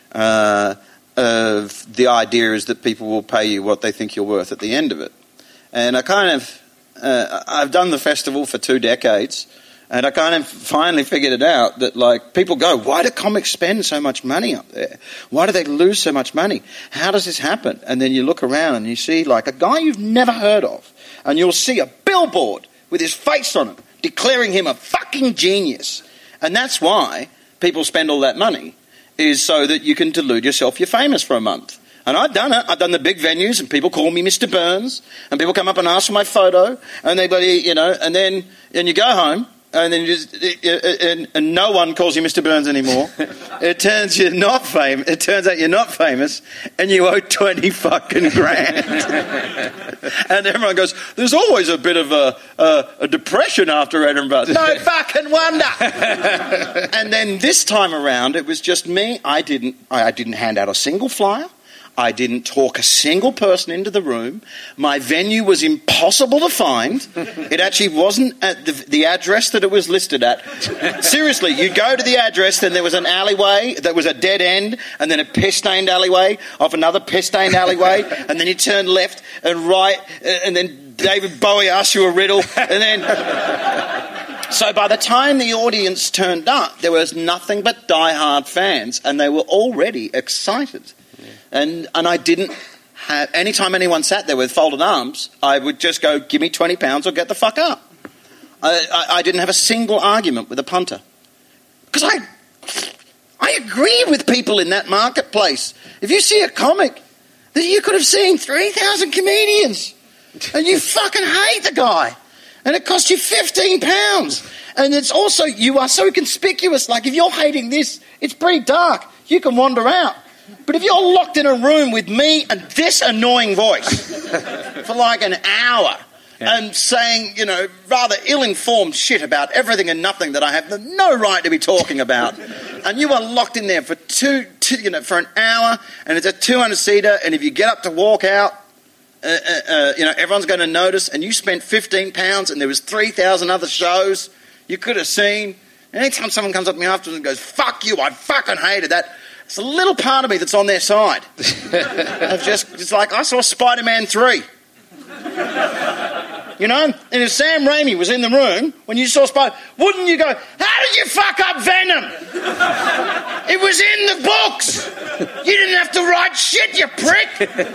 of the idea is that people will pay you what they think you're worth at the end of it. And I kind of, I've done the festival for 2 decades, and I kind of finally figured it out that, like, people go, why do comics spend so much money up there? Why do they lose so much money? How does this happen? And then you look around and you see, like, a guy you've never heard of, and you'll see a billboard with his face on it declaring him a fucking genius. And that's why people spend all that money, is so that you can delude yourself you're famous for a month. And I've done it. I've done the big venues, and people call me Mr. Burns, and people come up and ask for my photo, and and you go home, and then and no one calls you Mr. Burns anymore. It turns out you're not famous, and you owe 20 fucking grand. And everyone goes, "There's always a bit of a depression after Edinburgh." No fucking wonder. And then this time around, it was just me. I didn't hand out a single flyer. I didn't talk a single person into the room. My venue was impossible to find. It actually wasn't at the address that it was listed at. Seriously, you go to the address, then there was an alleyway that was a dead end, and then a piss-stained alleyway off another piss-stained alleyway, and then you turn left and right, and then David Bowie asks you a riddle, and then... So by the time the audience turned up, there was nothing but die-hard fans, and they were already excited. And I didn't have... Anytime anyone sat there with folded arms, I would just go, "Give me £20 or get the fuck up." I didn't have a single argument with a punter. Because I agree with people in that marketplace. If you see a comic, that you could have seen 3,000 comedians, and you fucking hate the guy, and it costs you £15. And it's also... You are so conspicuous. Like, if you're hating this, it's pretty dark. You can wander out. But if you're locked in a room with me and this annoying voice for like an hour and saying, rather ill-informed shit about everything and nothing that I have no right to be talking about, and you are locked in there for for an hour, and it's a 200-seater, and if you get up to walk out, everyone's going to notice, and you spent £15, and there was 3,000 other shows you could have seen. Anytime someone comes up to me afterwards and goes, "Fuck you, I fucking hated that," it's a little part of me that's on their side. It's like, I saw Spider-Man 3. And if Sam Raimi was in the room when you saw Spider, wouldn't you go, "How did you fuck up Venom? It was in the books. You didn't have to write shit, you prick."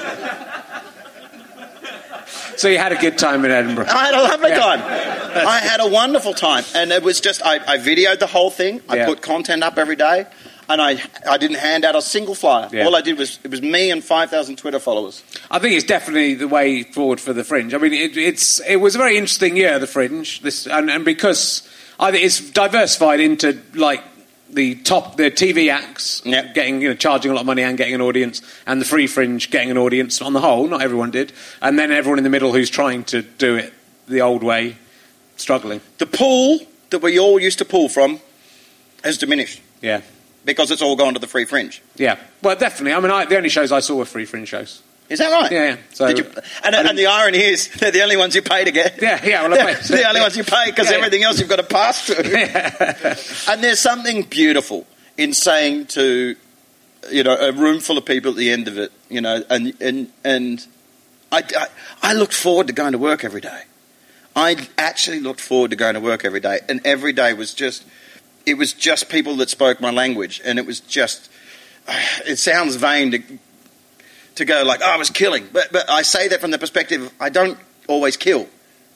So you had a good time in Edinburgh? I had a lovely time. I had a wonderful time. And it was just, I videoed the whole thing. I put content up every day. And I didn't hand out a single flyer. Yeah. All I did was, it was me and 5,000 Twitter followers. I think it's definitely the way forward for the Fringe. I mean, it was a very interesting year, the Fringe, and because I think it's diversified into like the TV acts getting charging a lot of money and getting an audience, and the Free Fringe getting an audience on the whole. Not everyone did, and then everyone in the middle who's trying to do it the old way, struggling. The pool that we all used to pull from has diminished. Yeah. Because it's all gone to the Free Fringe. Yeah, well, definitely. I mean, the only shows I saw were Free Fringe shows. Is that right? Yeah. So, and the irony is, they're the only ones you pay to get. Yeah. Well, they're the only ones you pay because everything else you've got to pass through. Yeah. And there's something beautiful in saying to, a room full of people at the end of it, and I looked forward to going to work every day. I actually looked forward to going to work every day, and every day was just... It was just people that spoke my language, and it was just... It sounds vain to go like, I was killing. But I say that from the perspective, I don't always kill.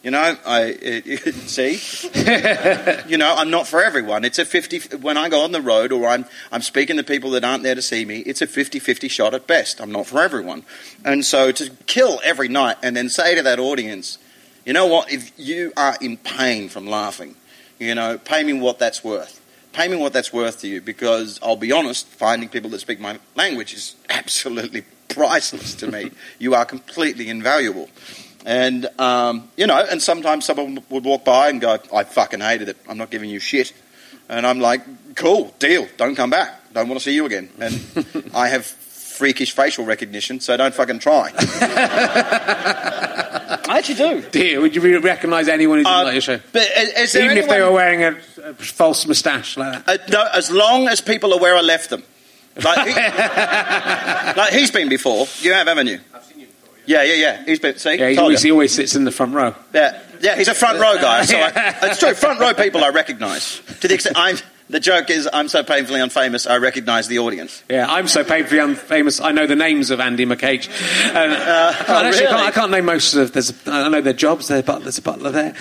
See? I'm not for everyone. It's a 50... When I go on the road or I'm speaking to people that aren't there to see me, it's a 50-50 shot at best. I'm not for everyone. And so to kill every night and then say to that audience, you know what, if you are in pain from laughing, pay me what that's worth. Pay me what that's worth to you, because I'll be honest, finding people that speak my language is absolutely priceless to me. You are completely invaluable. And, and sometimes someone would walk by and go, I fucking hated it. I'm not giving you shit. And I'm like, cool, deal. Don't come back. Don't want to see you again. And I have freakish facial recognition, so don't fucking try. I actually do. Dear, would you recognise anyone who didn't like your show? But even if they were wearing a false moustache like that? No, as long as people are where I left them. Like he's been before. You have, haven't you? I've seen you before. Yeah. He's been. See, he always sits in the front row. Yeah. He's a front row guy. So it's true. Front row people I recognise. To the extent the joke is, I'm so painfully unfamous, I recognise the audience. Yeah, I'm so painfully unfamous, I know the names of Andy McCage. I can't name most of them. I know their jobs. There's a butler there.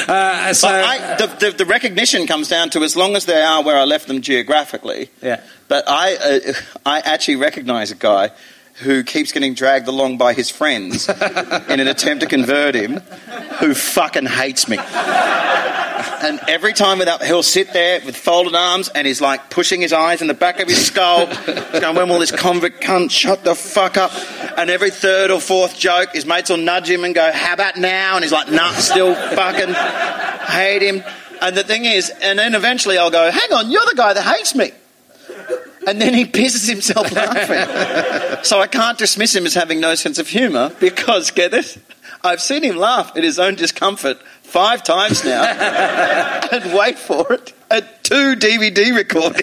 The recognition comes down to as long as they are where I left them geographically. Yeah. But I actually recognise a guy who keeps getting dragged along by his friends in an attempt to convert him, who fucking hates me. And every time he'll sit there with folded arms and he's like pushing his eyes in the back of his skull. He's going, when will this convict cunt shut the fuck up? And every third or fourth joke, his mates will nudge him and go, how about now? And he's like, nah, still fucking hate him. And the thing is, and then eventually I'll go, hang on, you're the guy that hates me. And then he pisses himself laughing. So I can't dismiss him as having no sense of humour because, get this, I've seen him laugh at his own discomfort 5 times now. And wait for it, at 2 DVD recordings.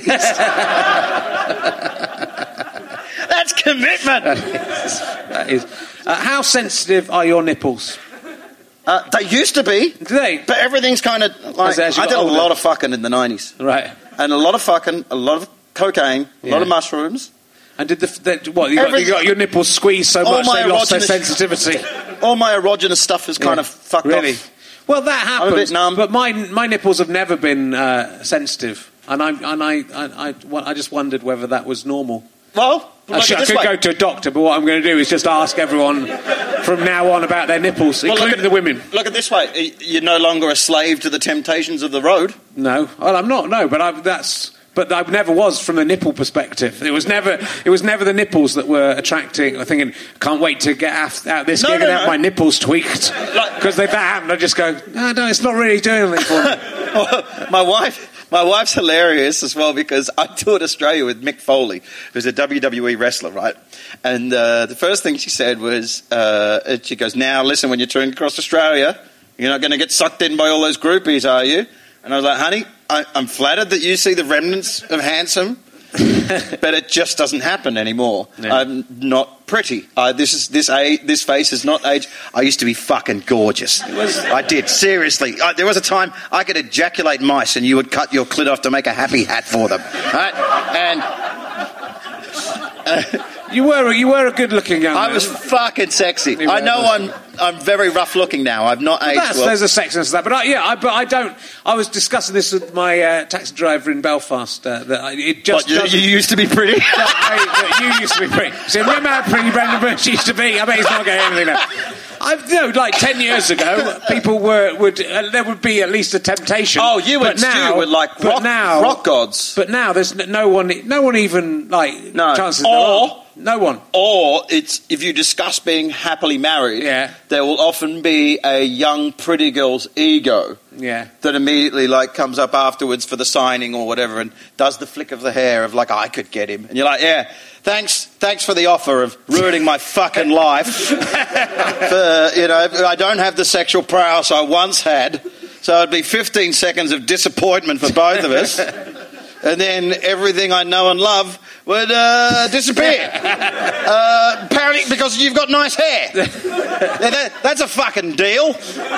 That's commitment. That is. How sensitive are your nipples? They used to be. Do they? But everything's kind of like... I did a lot of fucking in the 90s. Right. And a lot of fucking, a lot of cocaine, a lot of mushrooms. And did you got your nipples squeezed so much they lost their sensitivity? All my erogenous stuff is kind of fucked off. Well, that happens. I'm a bit numb. But my nipples have never been sensitive, and I just wondered whether that was normal. Well, I could go to a doctor, but what I'm going to do is just ask everyone from now on about their nipples, including the women. Look at this way: you're no longer a slave to the temptations of the road. No, well, I'm not. No, but I never was from the nipple perspective. It was never the nipples that were attracting. I'm thinking, can't wait to get out this gig and have my nipples tweaked. Because if that happened, I'd just go, no, it's not really doing anything for me. My wife's hilarious as well because I toured Australia with Mick Foley, who's a WWE wrestler, right? And the first thing she said was, she goes, now listen, when you're touring across Australia, you're not going to get sucked in by all those groupies, are you? And I was like, honey, I'm flattered that you see the remnants of handsome, but it just doesn't happen anymore. Yeah. I'm not pretty. This face is not aged. I used to be fucking gorgeous. I did, seriously. There was a time I could ejaculate mice and you would cut your clit off to make a happy hat for them. Right? And... You were a good-looking young man. I was fucking sexy. I know I'm very rough-looking now. I've not aged well. There's a sexiness to that, but I don't. I was discussing this with my taxi driver in Belfast. You used to be pretty. You used to be pretty. So remember how pretty Brendan Burch used to be? I bet he's not getting anything now. Like 10 years ago, people would there would be at least a temptation. Oh, you and Stu were like rock gods. But now there's no one even like chances. No one. Or it's if you discuss being happily married, there will often be a young pretty girl's ego that immediately like comes up afterwards for the signing or whatever and does the flick of the hair of like, I could get him. And you're like, yeah, thanks for the offer of ruining my fucking life. I don't have the sexual prowess I once had, so it'd be 15 seconds of disappointment for both of us. And then everything I know and love would disappear. Apparently because you've got nice hair. That's a fucking deal.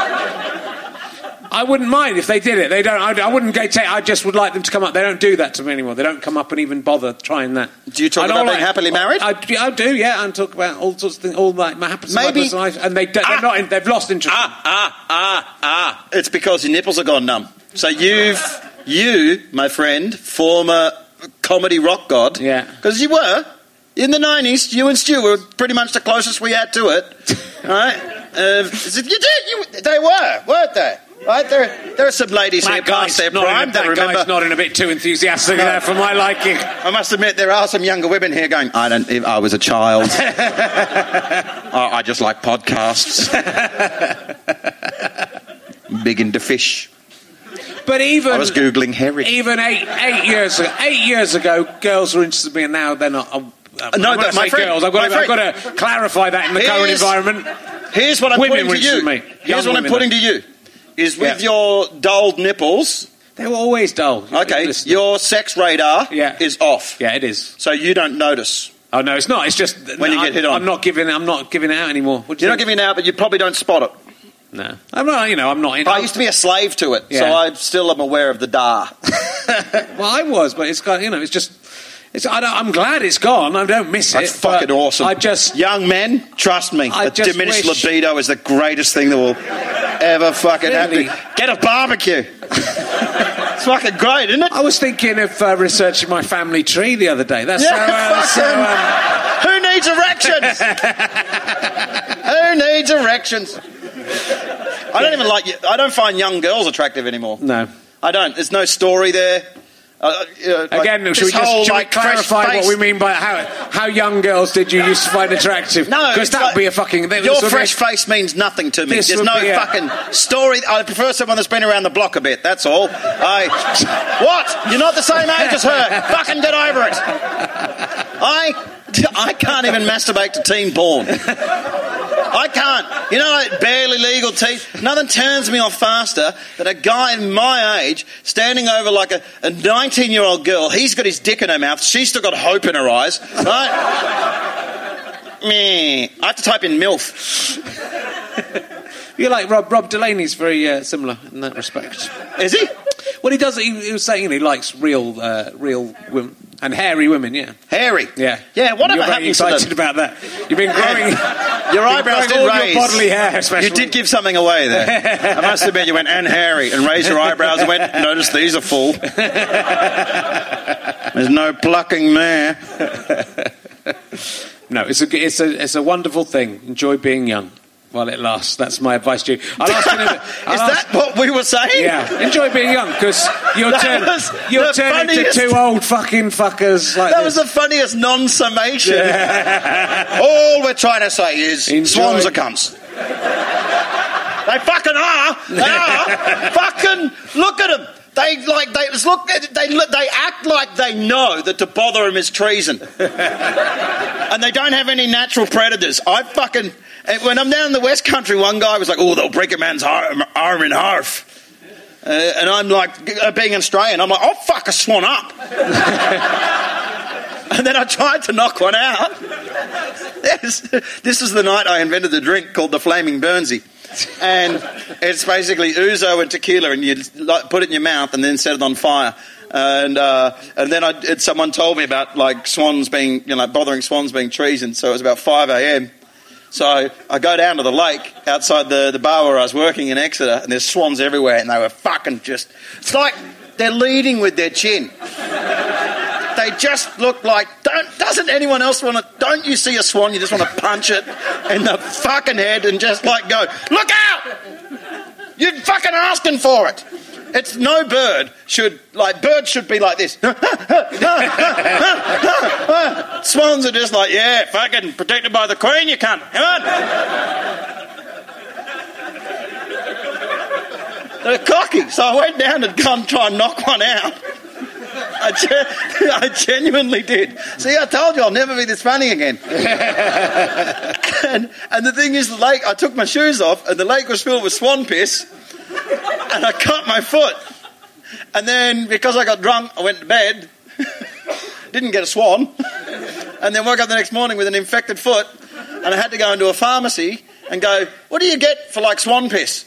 I wouldn't mind if they did it. They don't. I wouldn't go take. I just would like them to come up. They don't do that to me anymore. They don't come up and even bother trying that. Do you talk about being happily married? I do. Yeah, and talk about all sorts of things. All like my happiness life, and they're not. They've lost interest. It's because your nipples have gone numb. So you, my friend, former comedy rock god. Yeah. Because you were in the 90s. You and Stu were pretty much the closest we had to it. All right. You did. They weren't they? Right, there are some ladies here past their prime that remember. Guy's nodding a bit too enthusiastic there for my liking. I must admit, there are some younger women here going, I was a child. I just like podcasts. Big into fish. But even I was googling herring. Even 8 years ago, girls were interested in me, and now they're not. No, but my friend, girls. I've got to clarify that in the current environment. Here's what I'm putting to you. Here's what I'm putting to you. Is with your dulled nipples. They were always dull. Okay, your sex radar is off. Yeah, it is. So you don't notice. Oh no, it's not. It's just when you get hit on. I'm not giving it out anymore. You're not giving it out, but you probably don't spot it. No, I'm not. I'm not. I used to be a slave to it, so I still am aware of the dar. Well, I was, but it's got. It's just. I'm glad it's gone. I don't miss it. That's fucking awesome. Young men, trust me, a diminished libido is the greatest thing that will ever fucking happen. Get a barbecue. It's fucking great, isn't it? I was thinking of researching my family tree the other day. That's who needs erections? Who needs erections? I don't even I don't find young girls attractive anymore. No. I don't. There's no story there. Again, should we clarify what we mean by how young girls did you used to find attractive? No, because that would be a fucking... Your fresh face means nothing to me. There's no fucking story. I prefer someone that's been around the block a bit, that's all. What? You're not the same age as her. Fucking get over it. I can't even masturbate to teen porn. I can't. You know, like barely legal teeth. Nothing turns me off faster than a guy my age standing over like a 19-year-old girl. He's got his dick in her mouth. She's still got hope in her eyes. Right? I have to type in MILF. You're like Rob Delaney's very similar in that respect. Is he? Well, he does. He was saying he likes real women. And hairy women, yeah. Hairy? Yeah. Yeah, whatever happened to them? You're very excited about that. You've been growing... Your eyebrows did raise. Your bodily hair, especially. You did give something away there. I must admit, you went, and hairy, and raised your eyebrows and went, notice these are full. There's no plucking there. No, it's a wonderful thing. Enjoy being young while it lasts. That's my advice to you. Is that what we were saying? Yeah. Enjoy being young, because you'll turn into two old fucking fuckers like that. That was the funniest non-summation. Yeah. All we're trying to say is swans are cunts. They fucking are. They are. Fucking look at them. They act like they know that to bother them is treason. And they don't have any natural predators. When I'm down in the West Country, one guy was like, oh, they'll break a man's arm in half. And I'm like, being Australian, I'm like, oh, fuck a swan up. And then I tried to knock one out. This is the night I invented the drink called the Flaming Burnsy. And it's basically ouzo and tequila, and you put it in your mouth and then set it on fire. And then someone told me about like swans being, bothering swans being treason. So it was about 5 a.m. So I go down to the lake outside the bar where I was working in Exeter, and there's swans everywhere, and they were fucking just... It's like they're leading with their chin. They just look like... Doesn't anyone else want to... Don't you see a swan, you just want to punch it in the fucking head and just like go, look out! You're fucking asking for it. It's no bird birds should be like this. Swans are just like, yeah, fucking protected by the Queen, you cunt. Come on. They're cocky, so I went down to come try and knock one out. I genuinely did. See, I told you I'll never be this funny again. And the thing is, the lake, I took my shoes off, and the lake was filled with swan piss. And I cut my foot. And then, because I got drunk, I went to bed. Didn't get a swan. And then woke up the next morning with an infected foot. And I had to go into a pharmacy and go, what do you get for, like, swan piss?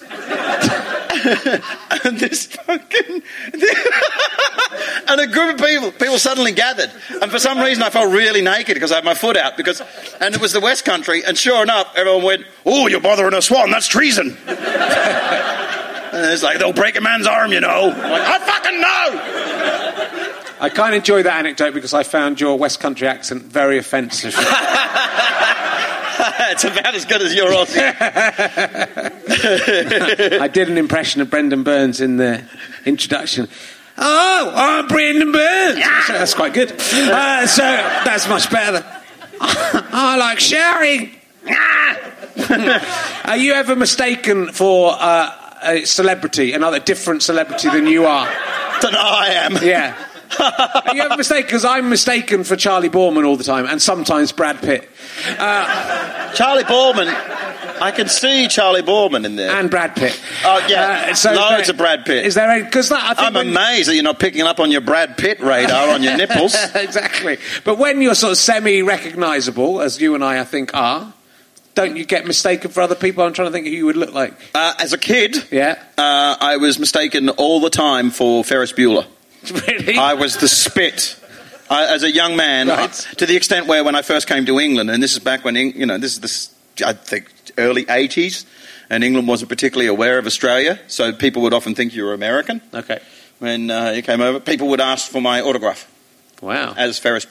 And this fucking... and a group of people suddenly gathered. And for some reason I felt really naked because I had my foot out. And it was the West Country. And sure enough, everyone went, oh, you're bothering a swan. That's treason. And it's like, they'll break a man's arm, I'm like, I fucking know! I kind of enjoy that anecdote because I found your West Country accent very offensive. It's about as good as your Aussie. I did an impression of Brendan Burns in the introduction. Oh, I'm Brendan Burns. So that's quite good. So that's much better. I like showering. Are you ever mistaken for... a celebrity, another different celebrity than you are? Than I am. Yeah. Are you ever mistaken? Because I'm mistaken for Charlie Boorman all the time, and sometimes Brad Pitt. Charlie Boorman, I can see Charlie Boorman in there. And Brad Pitt. Oh, yeah. Loads of Brad Pitt. Is there any... Because I'm amazed that you're not picking up on your Brad Pitt radar on your nipples. Exactly. But when you're sort of semi-recognisable, as you and I think are... Don't you get mistaken for other people? I'm trying to think who you would look like. As a kid, yeah, I was mistaken all the time for Ferris Bueller. Really? I was the spit. As a young man, right. To the extent where when I first came to England, and this is back when, this is I think, early 80s, and England wasn't particularly aware of Australia, so people would often think you were American. Okay. When you came over, people would ask for my autograph. Wow. As Ferris Bueller.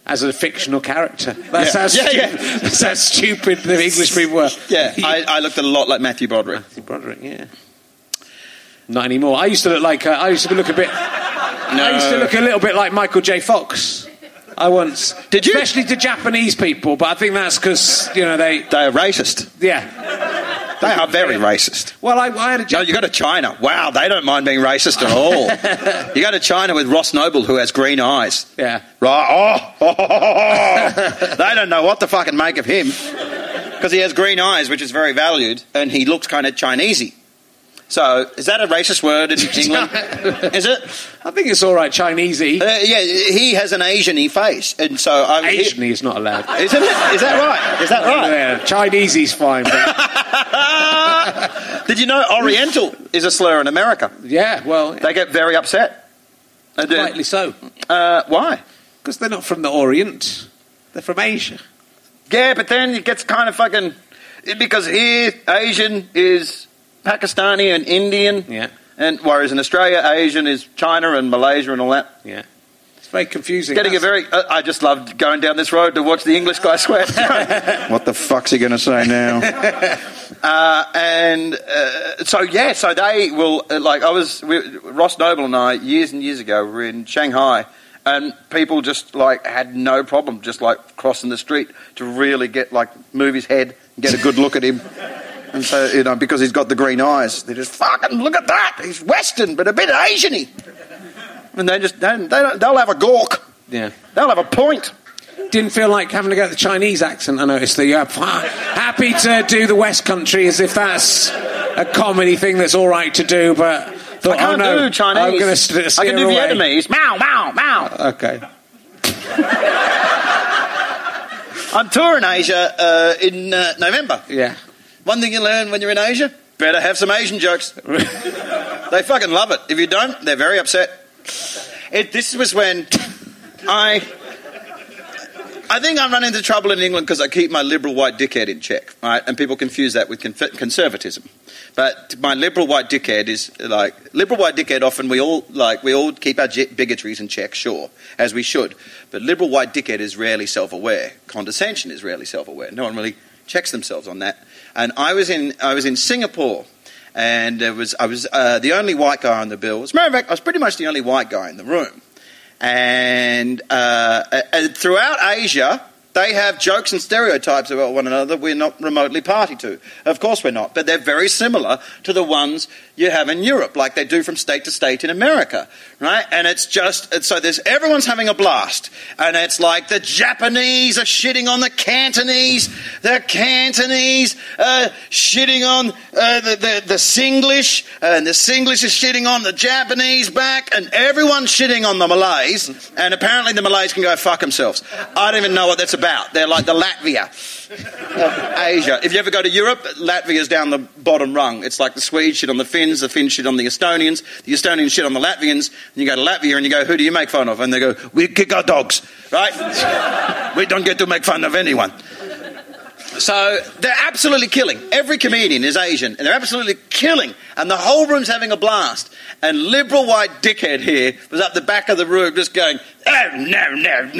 as a fictional character. That's how stupid the English people were. Yeah, I looked a lot like Matthew Broderick. Matthew Broderick, yeah. Not anymore. I used to look like. I used to look a bit. I used to look a little bit like Michael J. Fox. I once. Did you? Especially to Japanese people, but I think that's because they are racist. Yeah. They are very racist. Well, I had a... No, you go to China. Wow, they don't mind being racist at all. You go to China with Ross Noble, who has green eyes. Yeah. Right. They don't know what to fucking make of him. Because he has green eyes, which is very valued, and he looks kind of Chinesey. So, is that a racist word in England? Is it? I think it's all right, Chinesey. Yeah, he has an Asian-y face. And so Asian-y is not allowed. Isn't it? Is that right? Is that right? Yeah, Chinesey's fine. But... Did you know Oriental is a slur in America? Yeah, well... They get very upset. Rightly so. Why? Because they're not from the Orient. They're from Asia. Yeah, but then it gets kind of fucking... Because here, Asian is... Pakistani and Indian, and whereas in Australia, Asian is China and Malaysia and all that. Yeah, it's very confusing. I just loved going down this road to watch the English guy swear. What the fuck's he going to say now? So they will Ross Noble and I years and years ago were in Shanghai, and people just had no problem just crossing the street to really move his head and get a good look at him. And so, because he's got the green eyes, they just fucking look at that. He's Western, but a bit Asian-y. And they'll have a gawk. Yeah. They'll have a point. Didn't feel like having to get the Chinese accent. I noticed that you're happy to do the West Country as if that's a comedy thing that's all right to do, but thought, I can't do Chinese. I'm going to I can do Vietnamese. Meow, meow, meow. Okay. I'm touring Asia in November. Yeah. One thing you learn when you're in Asia, better have some Asian jokes. They fucking love it. If you don't, they're very upset. This was when I think I run into trouble in England because I keep my liberal white dickhead in check, right? And people confuse that with conservatism. But my liberal white dickhead is liberal white dickhead. Often we all keep our bigotries in check, sure, as we should. But liberal white dickhead is rarely self-aware. Condescension is rarely self-aware. No one really checks themselves on that. And I was in Singapore, and I was the only white guy on the bill. As a matter of fact, I was pretty much the only white guy in the room. And throughout Asia, they have jokes and stereotypes about one another we're not remotely party to. Of course we're not, but they're very similar to the ones you have in Europe, like they do from state to state in America, right? And it's just, so everyone's having a blast. And it's like the Japanese are shitting on the Cantonese shitting on the Singlish, and the Singlish is shitting on the Japanese back, and everyone's shitting on the Malays, and apparently the Malays can go fuck themselves. I don't even know what that's about. They're like the Latvia of Asia. If you ever go to Europe, Latvia's down the bottom rung. It's like the Swedes shit on the Finns shit on the Estonians shit on the Latvians, and you go to Latvia and you go, who do you make fun of? And they go, we kick our dogs, right? We don't get to make fun of anyone. So they're absolutely killing. Every comedian is Asian, and they're absolutely killing. And the whole room's having a blast. And liberal white dickhead here was up the back of the room just going, oh, no.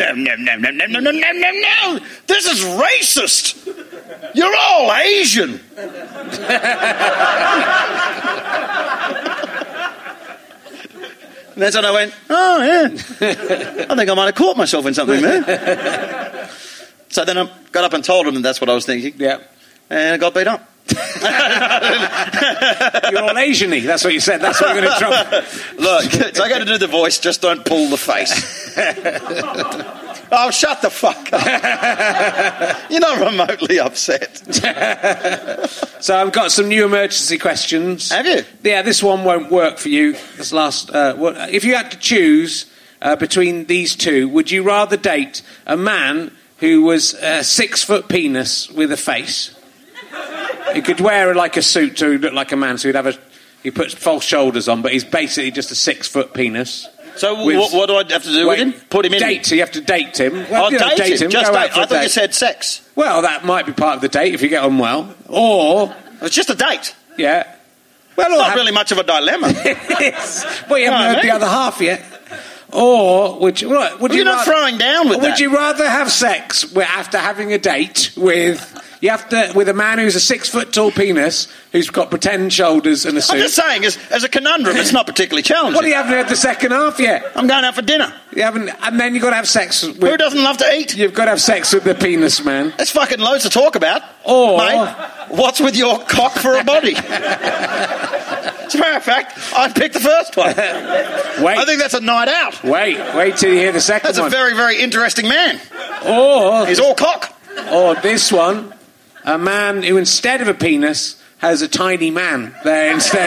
This is racist. You're all Asian. And that's when I went, oh, yeah. I think I might have caught myself in something there. So then I got up and told him that that's what I was thinking. Yeah. And I got beat up. You're all Asian-y. That's what you said. That's what you're going to drop. Look, it's okay to do the voice, just don't pull the face. Oh, shut the fuck up. You're not remotely upset. So I've got some new emergency questions. Have you? Yeah, this one won't work for you. This last... if you had to choose between these two, would you rather date a man who was a 6-foot penis with a face? He could wear like a suit to look like a man, so he puts false shoulders on, but he's basically just a 6-foot penis. So what do I have to do with him? Put him in? Date, so you have to date him. Well, date him? Just date. I thought you said sex. Well, that might be part of the date if you get on well. Or... It's just a date. Yeah. Well, it's not really much of a dilemma. Well, you haven't heard the other half yet. Or would you You're not throwing down with that. Would you rather have sex after having a date with a man who's a 6 foot tall penis who's got pretend shoulders and a suit? I'm just saying, as a conundrum, it's not particularly challenging. Well, you haven't had the second half yet. I'm going out for dinner. You haven't, and then you've got to have sex with... Who doesn't love to eat? You've got to have sex with the penis man. There's fucking loads to talk about. Or... Mate, what's with your cock for a body? As a matter of fact, I'd pick the first one. I think that's a night out. Wait till you hear the second one. That's a very, very interesting man. Or... He's all cock. Or this one, a man who instead of a penis has a tiny man there instead.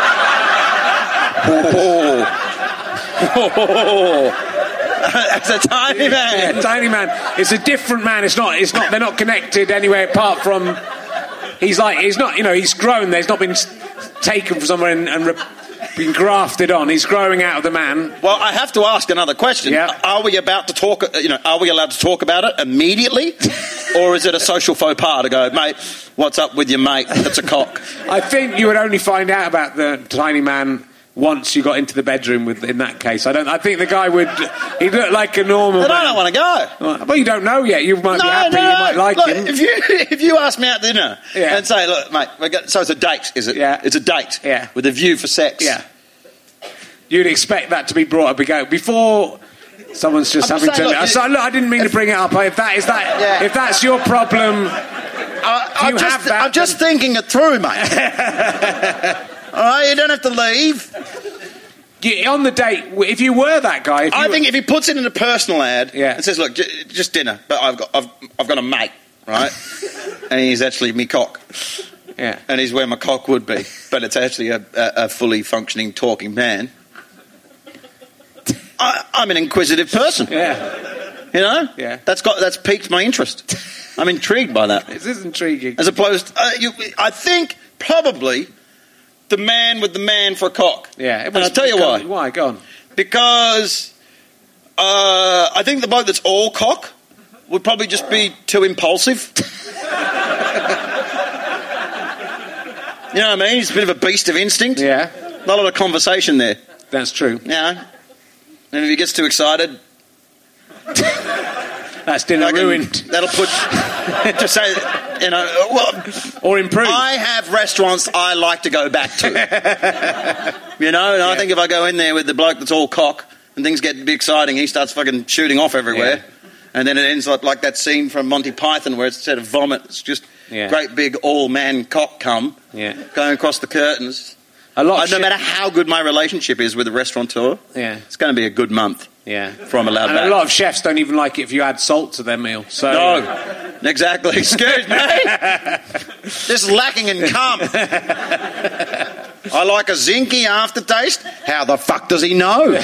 That's a tiny man. Yeah, tiny man. It's a different man. It's not. They're not connected anywhere apart from. He's not. He's grown. There's not been taken from somewhere and been grafted on. He's growing out of the man. Well, I have to ask another question. Yeah. Are we about to talk? Are we allowed to talk about it immediately, or is it a social faux pas to go, mate? What's up with your mate? That's a cock. I think you would only find out about the tiny man once you got into the bedroom in that case. I think the guy he'd look like a normal man. I don't want to go. Well, you don't know yet. You might be happy. You might like him. If you ask me out to dinner Yeah. and say, look, mate, so it's a date, is it? Yeah. It's a date. Yeah. With a view for sex. Yeah. You'd expect that to be brought up before someone's just having to... Look, I didn't mean to bring it up. If that's your problem, I'm just thinking it through, mate. All right, you don't have to leave. On the date, if you were that guy... I think if he puts it in a personal ad Yeah. and says, look, just dinner, but I've got a mate, right? And he's actually me cock. Yeah. And he's where my cock would be. But it's actually a fully functioning, talking man. I'm an inquisitive person. Yeah. You know? Yeah. That's piqued my interest. I'm intrigued by that. This is intriguing. As opposed... I think probably... the man with the man for a cock. Yeah. And I'll tell you why. Why? Go on. Because I think the bloke that's all cock would probably just be too impulsive. You know what I mean? He's a bit of a beast of instinct. Yeah. Not a lot of conversation there. That's true. You know? And if he gets too excited... That's dinner ruined. That'll put... to say... or improve. I have restaurants I like to go back to. And I think if I go in there with the bloke that's all cock and things get a bit exciting, he starts fucking shooting off everywhere. Yeah. And then it ends up like that scene from Monty Python where instead of vomit, it's just great big all-man cock cum going across the curtains. No matter how good my relationship is with the restaurateur, it's going to be a good month. Yeah. Before I'm allowed back. A lot of chefs don't even like it if you add salt to their meal. So no, exactly. Excuse me. This is lacking in cum. I like a zinky aftertaste. How the fuck does he know?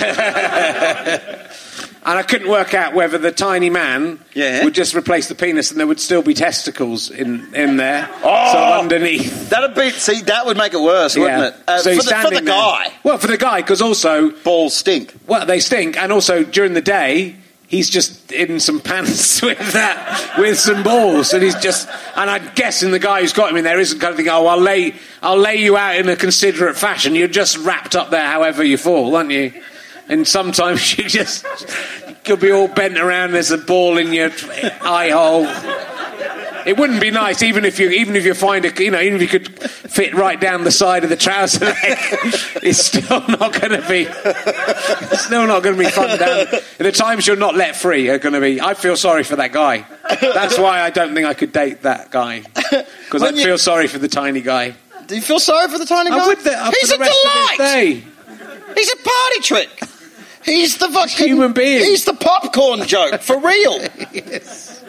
And I couldn't work out whether the tiny man would just replace the penis and there would still be testicles in there, sort of underneath. That would make it worse, wouldn't it? So for the guy. Well, for the guy, because also... balls stink. Well, they stink, and also during the day... he's just in some pants with some balls, and and I'm guessing the guy who's got him in there isn't kind of thinking, I'll lay you out in a considerate fashion. You're just wrapped up there however you fall, aren't you? And sometimes you could be all bent around. There's a ball in your eye hole. It wouldn't be nice, even if you find even if you could fit right down the side of the trouser leg. It's still not going to be fun. The times you're not let free are going to be. I feel sorry for that guy. That's why I don't think I could date that guy, because I feel sorry for the tiny guy. Do you feel sorry for the tiny guy? He's a delight. He's a party trick. He's the fucking human being. He's the popcorn joke for real. Yes.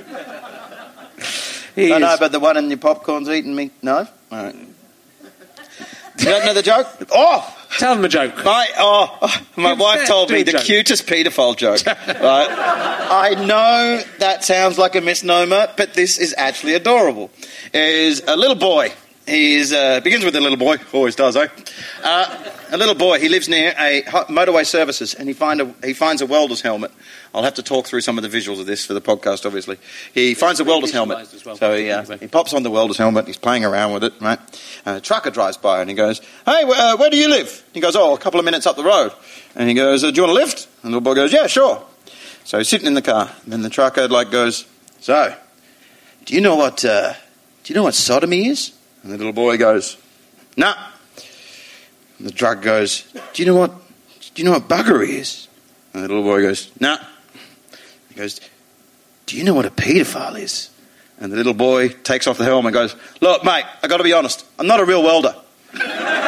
No, but the one in your popcorn's eating me. No? All right. You don't know the joke? Oh! Tell them a joke. My wife told me the cutest paedophile joke. Right? I know that sounds like a misnomer, but this is actually adorable. Is a little boy He begins with a little boy. Always does, eh? A little boy. He lives near a motorway services, and he finds a welder's helmet. I'll have to talk through some of the visuals of this for the podcast, obviously. He finds a welder's helmet. Well. So he pops on the welder's helmet. He's playing around with it, right? A trucker drives by, and he goes, "Hey, where do you live?" He goes, "Oh, a couple of minutes up the road." And he goes, "Do you want a lift?" And the little boy goes, "Yeah, sure." So he's sitting in the car, and then the trucker goes, "So, do you know what sodomy is?" And the little boy goes, "No." And the trucker goes, Do you know what buggery is?" And the little boy goes, "No." He goes, "Do you know what a paedophile is?" And the little boy takes off the helmet and goes, "Look, mate, I got to be honest, I'm not a real welder." Isn't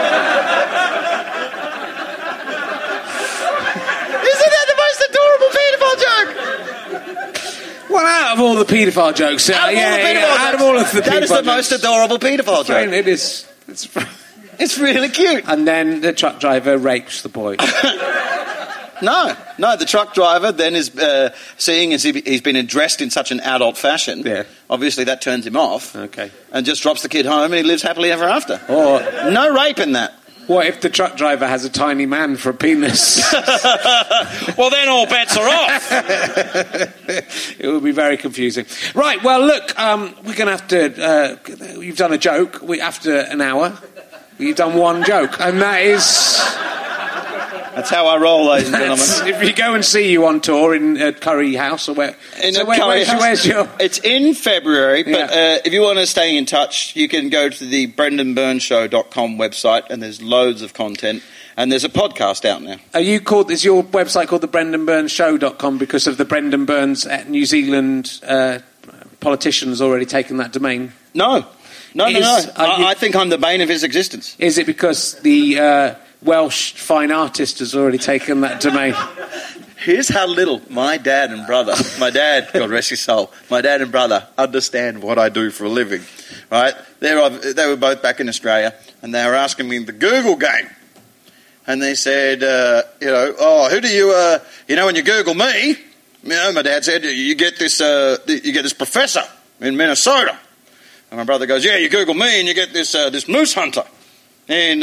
that the most adorable paedophile joke? Well, out of all the paedophile jokes, out of all of the that is the most adorable paedophile joke. It is. It's really cute. And then the truck driver rapes the boy. No, the truck driver then is seeing as he's been dressed in such an adult fashion. Yeah. Obviously that turns him off. Okay. And just drops the kid home and he lives happily ever after. Or no rape in that. What if the truck driver has a tiny man for a penis? Well, then all bets are off. It would be very confusing. Right, well, look, we're going to have to... you've done a joke. After an hour, you've done one joke, and that is... That's how I roll, ladies and gentlemen. If you go and see you on tour in Curry House, or where? Where's your... It's in February, but if you want to stay in touch, you can go to the BrendanBurnsShow.com website, and there's loads of content, and there's a podcast out now. Is your website called the BrendanBurnsShow.com because of the Brendan Burns New Zealand politicians already taken that domain? No. I think I'm the bane of his existence. Is it because the... Welsh fine artist has already taken that domain? Here's how little my dad, God rest his soul, my dad and brother understand what I do for a living, right? They were both back in Australia, and they were asking me the Google game. And they said, who do you, when you Google me, my dad said, you get this professor in Minnesota. And my brother goes, yeah, you Google me and you get this moose hunter in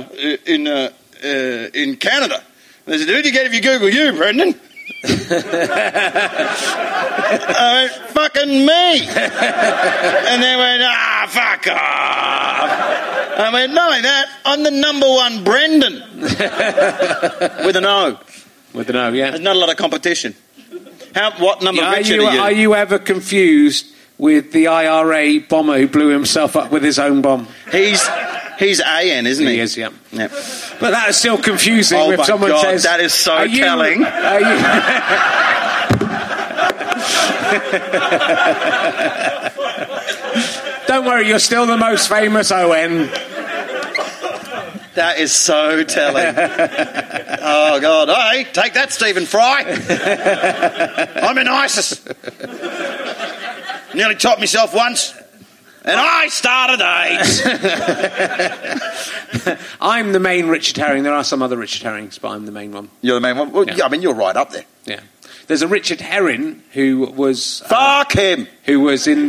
Canada. And they said, who do you get if you Google you, Brendan? I went, fucking me. And they went, fuck off. I went, not like that, I'm the number one Brendan. With an O. With an O, yeah. There's not a lot of competition. What number Richard are you? Are you ever confused with the IRA bomber who blew himself up with his own bomb? He's AN, isn't he? He is, yeah. But that is still confusing if someone says... that is so telling. Don't worry, you're still the most famous ON. That is so telling. Oh, God. Hey, take that, Stephen Fry. I'm in ISIS. Nearly topped myself once. And I started AIDS. I'm the main Richard Herring. There are some other Richard Herrings, but I'm the main one. You're the main one? Well, yeah, I mean, you're right up there. Yeah. There's a Richard Herring who was... Fuck him! Who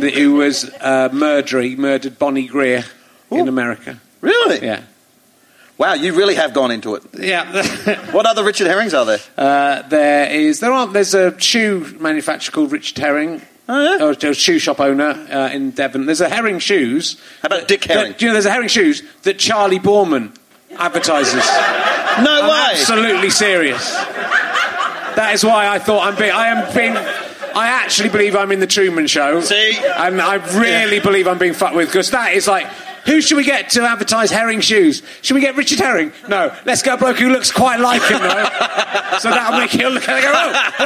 murdered Bonnie Greer in America. Really? Yeah. Wow, you really have gone into it. Yeah. What other Richard Herrings are there? There's a shoe manufacturer called Richard Herring. Oh, yeah? Or a shoe shop owner in Devon. There's a Herring shoes. How about Dick Herring? There's a Herring shoes that Charlie Boorman advertises. No way. Absolutely serious. That is why I thought I actually believe I'm in the Truman Show. See? And I really believe I'm being fucked with, because that is like, who should we get to advertise Herring shoes? Should we get Richard Herring? No. Let's get a bloke who looks quite like him, though. So that'll make you look and go,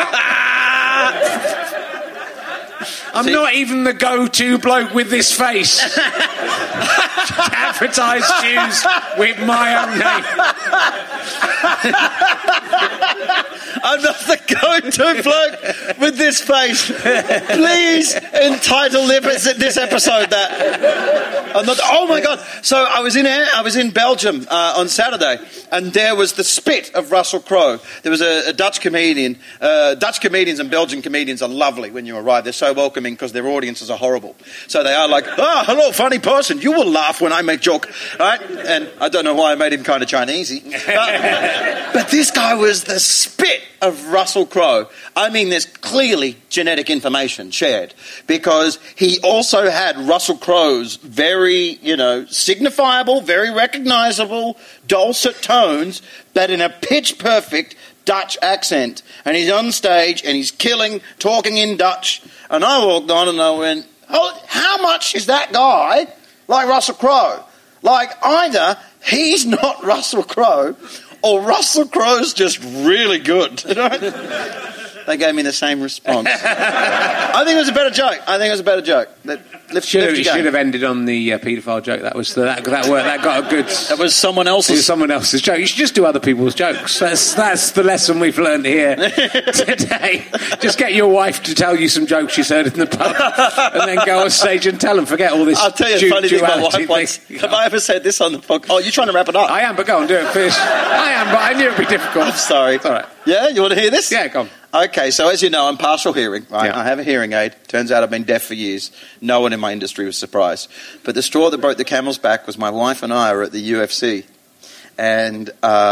I'm not even the go-to bloke with this face. To advertise shoes with my own name. I'm not the go-to bloke with this face. Please entitle this episode that. I'm not. Oh my God! So I was in Belgium on Saturday, and there was the spit of Russell Crowe. There was a Dutch comedian. Dutch comedians and Belgian comedians are lovely when you arrive. They're so welcoming because their audiences are horrible. So they are like, "Oh, hello, funny person. You will laugh when I make joke." Right? And I don't know why I made him kind of Chinesey. But this guy was the spit of Russell Crowe. I mean, there's clearly genetic information shared because he also had Russell Crowe's very, signifiable, very recognisable, dulcet tones, but in a pitch-perfect Dutch accent. And he's on stage and he's talking in Dutch. And I walked on and I went, oh, how much is that guy like Russell Crowe? Like, either he's not Russell Crowe or Russell Crowe's just really good. They gave me the same response. I think it was a better joke. Should have ended on the paedophile joke. That was that worked. That got a good. That was someone else's joke. You should just do other people's jokes. That's the lesson we've learned here today. Just get your wife to tell you some jokes she's heard in the pub, and then go on stage and tell them. Forget all this. I'll tell you a funny thing my wife once. Have I ever said this on the podcast? Oh, you're trying to wrap it up. I am, but go on, do it first. I am, but I knew it'd be difficult. I'm sorry. It's all right. Yeah, you want to hear this? Yeah, go on. Okay, so as you know, I'm partial hearing, right? Yeah. I have a hearing aid. Turns out I've been deaf for years. No one in my industry was surprised. But the straw that broke the camel's back was my wife and I were at the UFC. And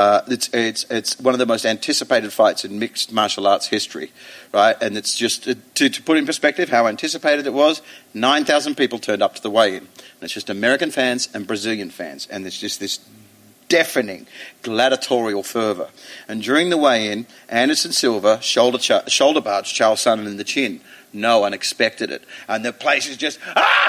it's one of the most anticipated fights in mixed martial arts history, right? And it's just, to put in perspective how anticipated it was, 9,000 people turned up to the weigh-in. And it's just American fans and Brazilian fans. And it's just this deafening gladiatorial fervour. And during the weigh-in, Anderson Silva shoulder barged Charles Sonnen in the chin. No one expected it. And the place is just,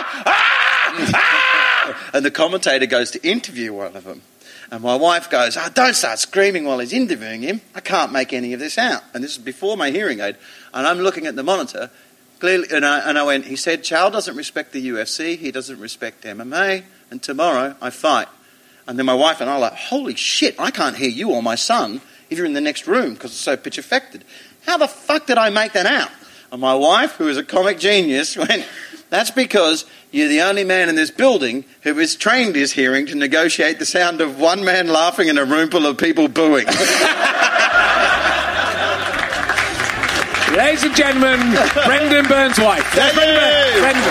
and the commentator goes to interview one of them. And my wife goes, don't start screaming while he's interviewing him. I can't make any of this out. And this is before my hearing aid. And I'm looking at the monitor, clearly, and I went, he said, Charles doesn't respect the UFC, he doesn't respect MMA, and tomorrow I fight. And then my wife and I are like, holy shit, I can't hear you or my son if you're in the next room because it's so pitch affected. How the fuck did I make that out? And my wife, who is a comic genius, went, that's because you're the only man in this building who has trained his hearing to negotiate the sound of one man laughing in a room full of people booing. Ladies and gentlemen, Brendan Burns' wife. Brendan.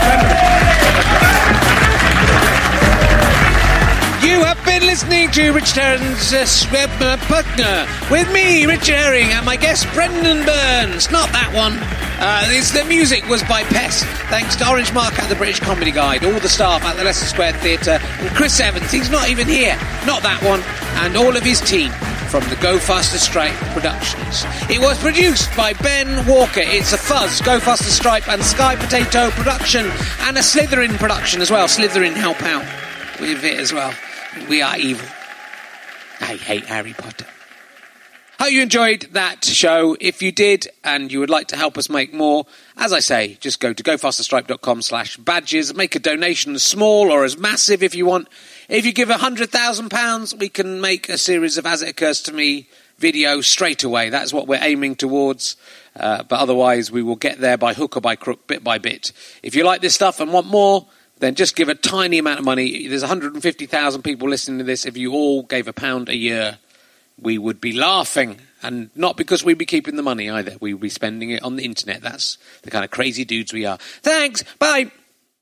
You have been listening to Richard Herring's Partner with me, Richard Herring, and my guest, Brendan Burns. Not that one. The music was by Pest. Thanks to Orange Mark at the British Comedy Guide, all the staff at the Leicester Square Theatre, and Chris Evans, he's not even here. Not that one. And all of his team from the Go Faster Stripe Productions. It was produced by Ben Walker. It's a Fuzz, Go Faster Stripe and Sky Potato production, and a Slytherin production as well. Slytherin help out with it as well. We are evil. I hate Harry Potter. Hope you enjoyed that show. If you did and you would like to help us make more, as I say, just go to gofasterstripe.com/badges. Make a donation as small or as massive if you want. If you give £100,000, we can make a series of As It Occurs to Me videos straight away. That's what we're aiming towards. But otherwise, we will get there by hook or by crook, bit by bit. If you like this stuff and want more, then just give a tiny amount of money. There's 150,000 people listening to this. If you all gave £1 a year, we would be laughing. And not because we'd be keeping the money either. We would be spending it on the internet. That's the kind of crazy dudes we are. Thanks. Bye.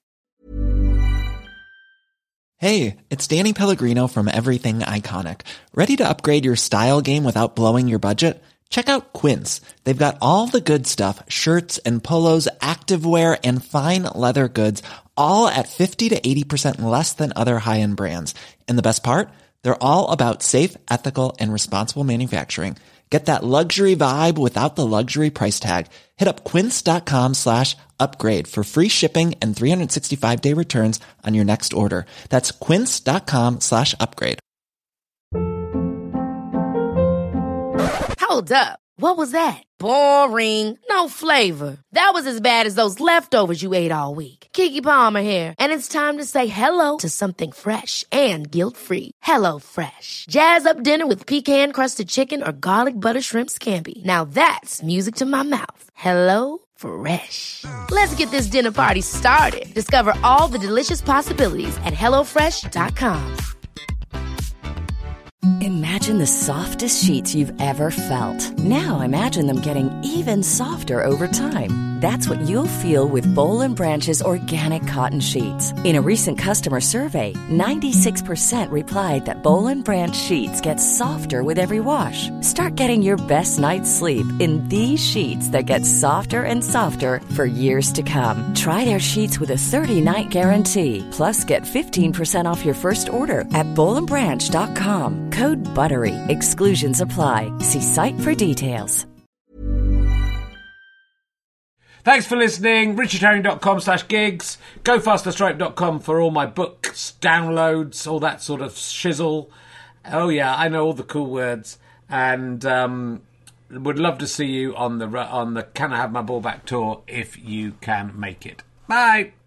Hey, it's Danny Pellegrino from Everything Iconic. Ready to upgrade your style game without blowing your budget? Check out Quince. They've got all the good stuff, shirts and polos, activewear, and fine leather goods, all at 50 to 80% less than other high-end brands. And the best part? They're all about safe, ethical, and responsible manufacturing. Get that luxury vibe without the luxury price tag. Hit up quince.com/upgrade for free shipping and 365-day returns on your next order. That's quince.com/upgrade. Hold up. What was that? Boring. No flavor. That was as bad as those leftovers you ate all week. Keke Palmer here, and it's time to say hello to something fresh and guilt-free. Hello Fresh. Jazz up dinner with pecan-crusted chicken or garlic butter shrimp scampi. Now that's music to my mouth. Hello Fresh. Let's get this dinner party started. Discover all the delicious possibilities at HelloFresh.com. Imagine the softest sheets you've ever felt. Now imagine them getting even softer over time. That's what you'll feel with Boll & Branch's organic cotton sheets. In a recent customer survey, 96% replied that Boll & Branch sheets get softer with every wash. Start getting your best night's sleep in these sheets that get softer and softer for years to come. Try their sheets with a 30-night guarantee. Plus, get 15% off your first order at bollandbranch.com. Code BUTTERY. Exclusions apply. See site for details. Thanks for listening. richardherring.com/gigs. GoFasterStripe.com for all my books, downloads, all that sort of shizzle. Oh yeah, I know all the cool words. And would love to see you on the Can I Have My Ball Back tour if you can make it. Bye.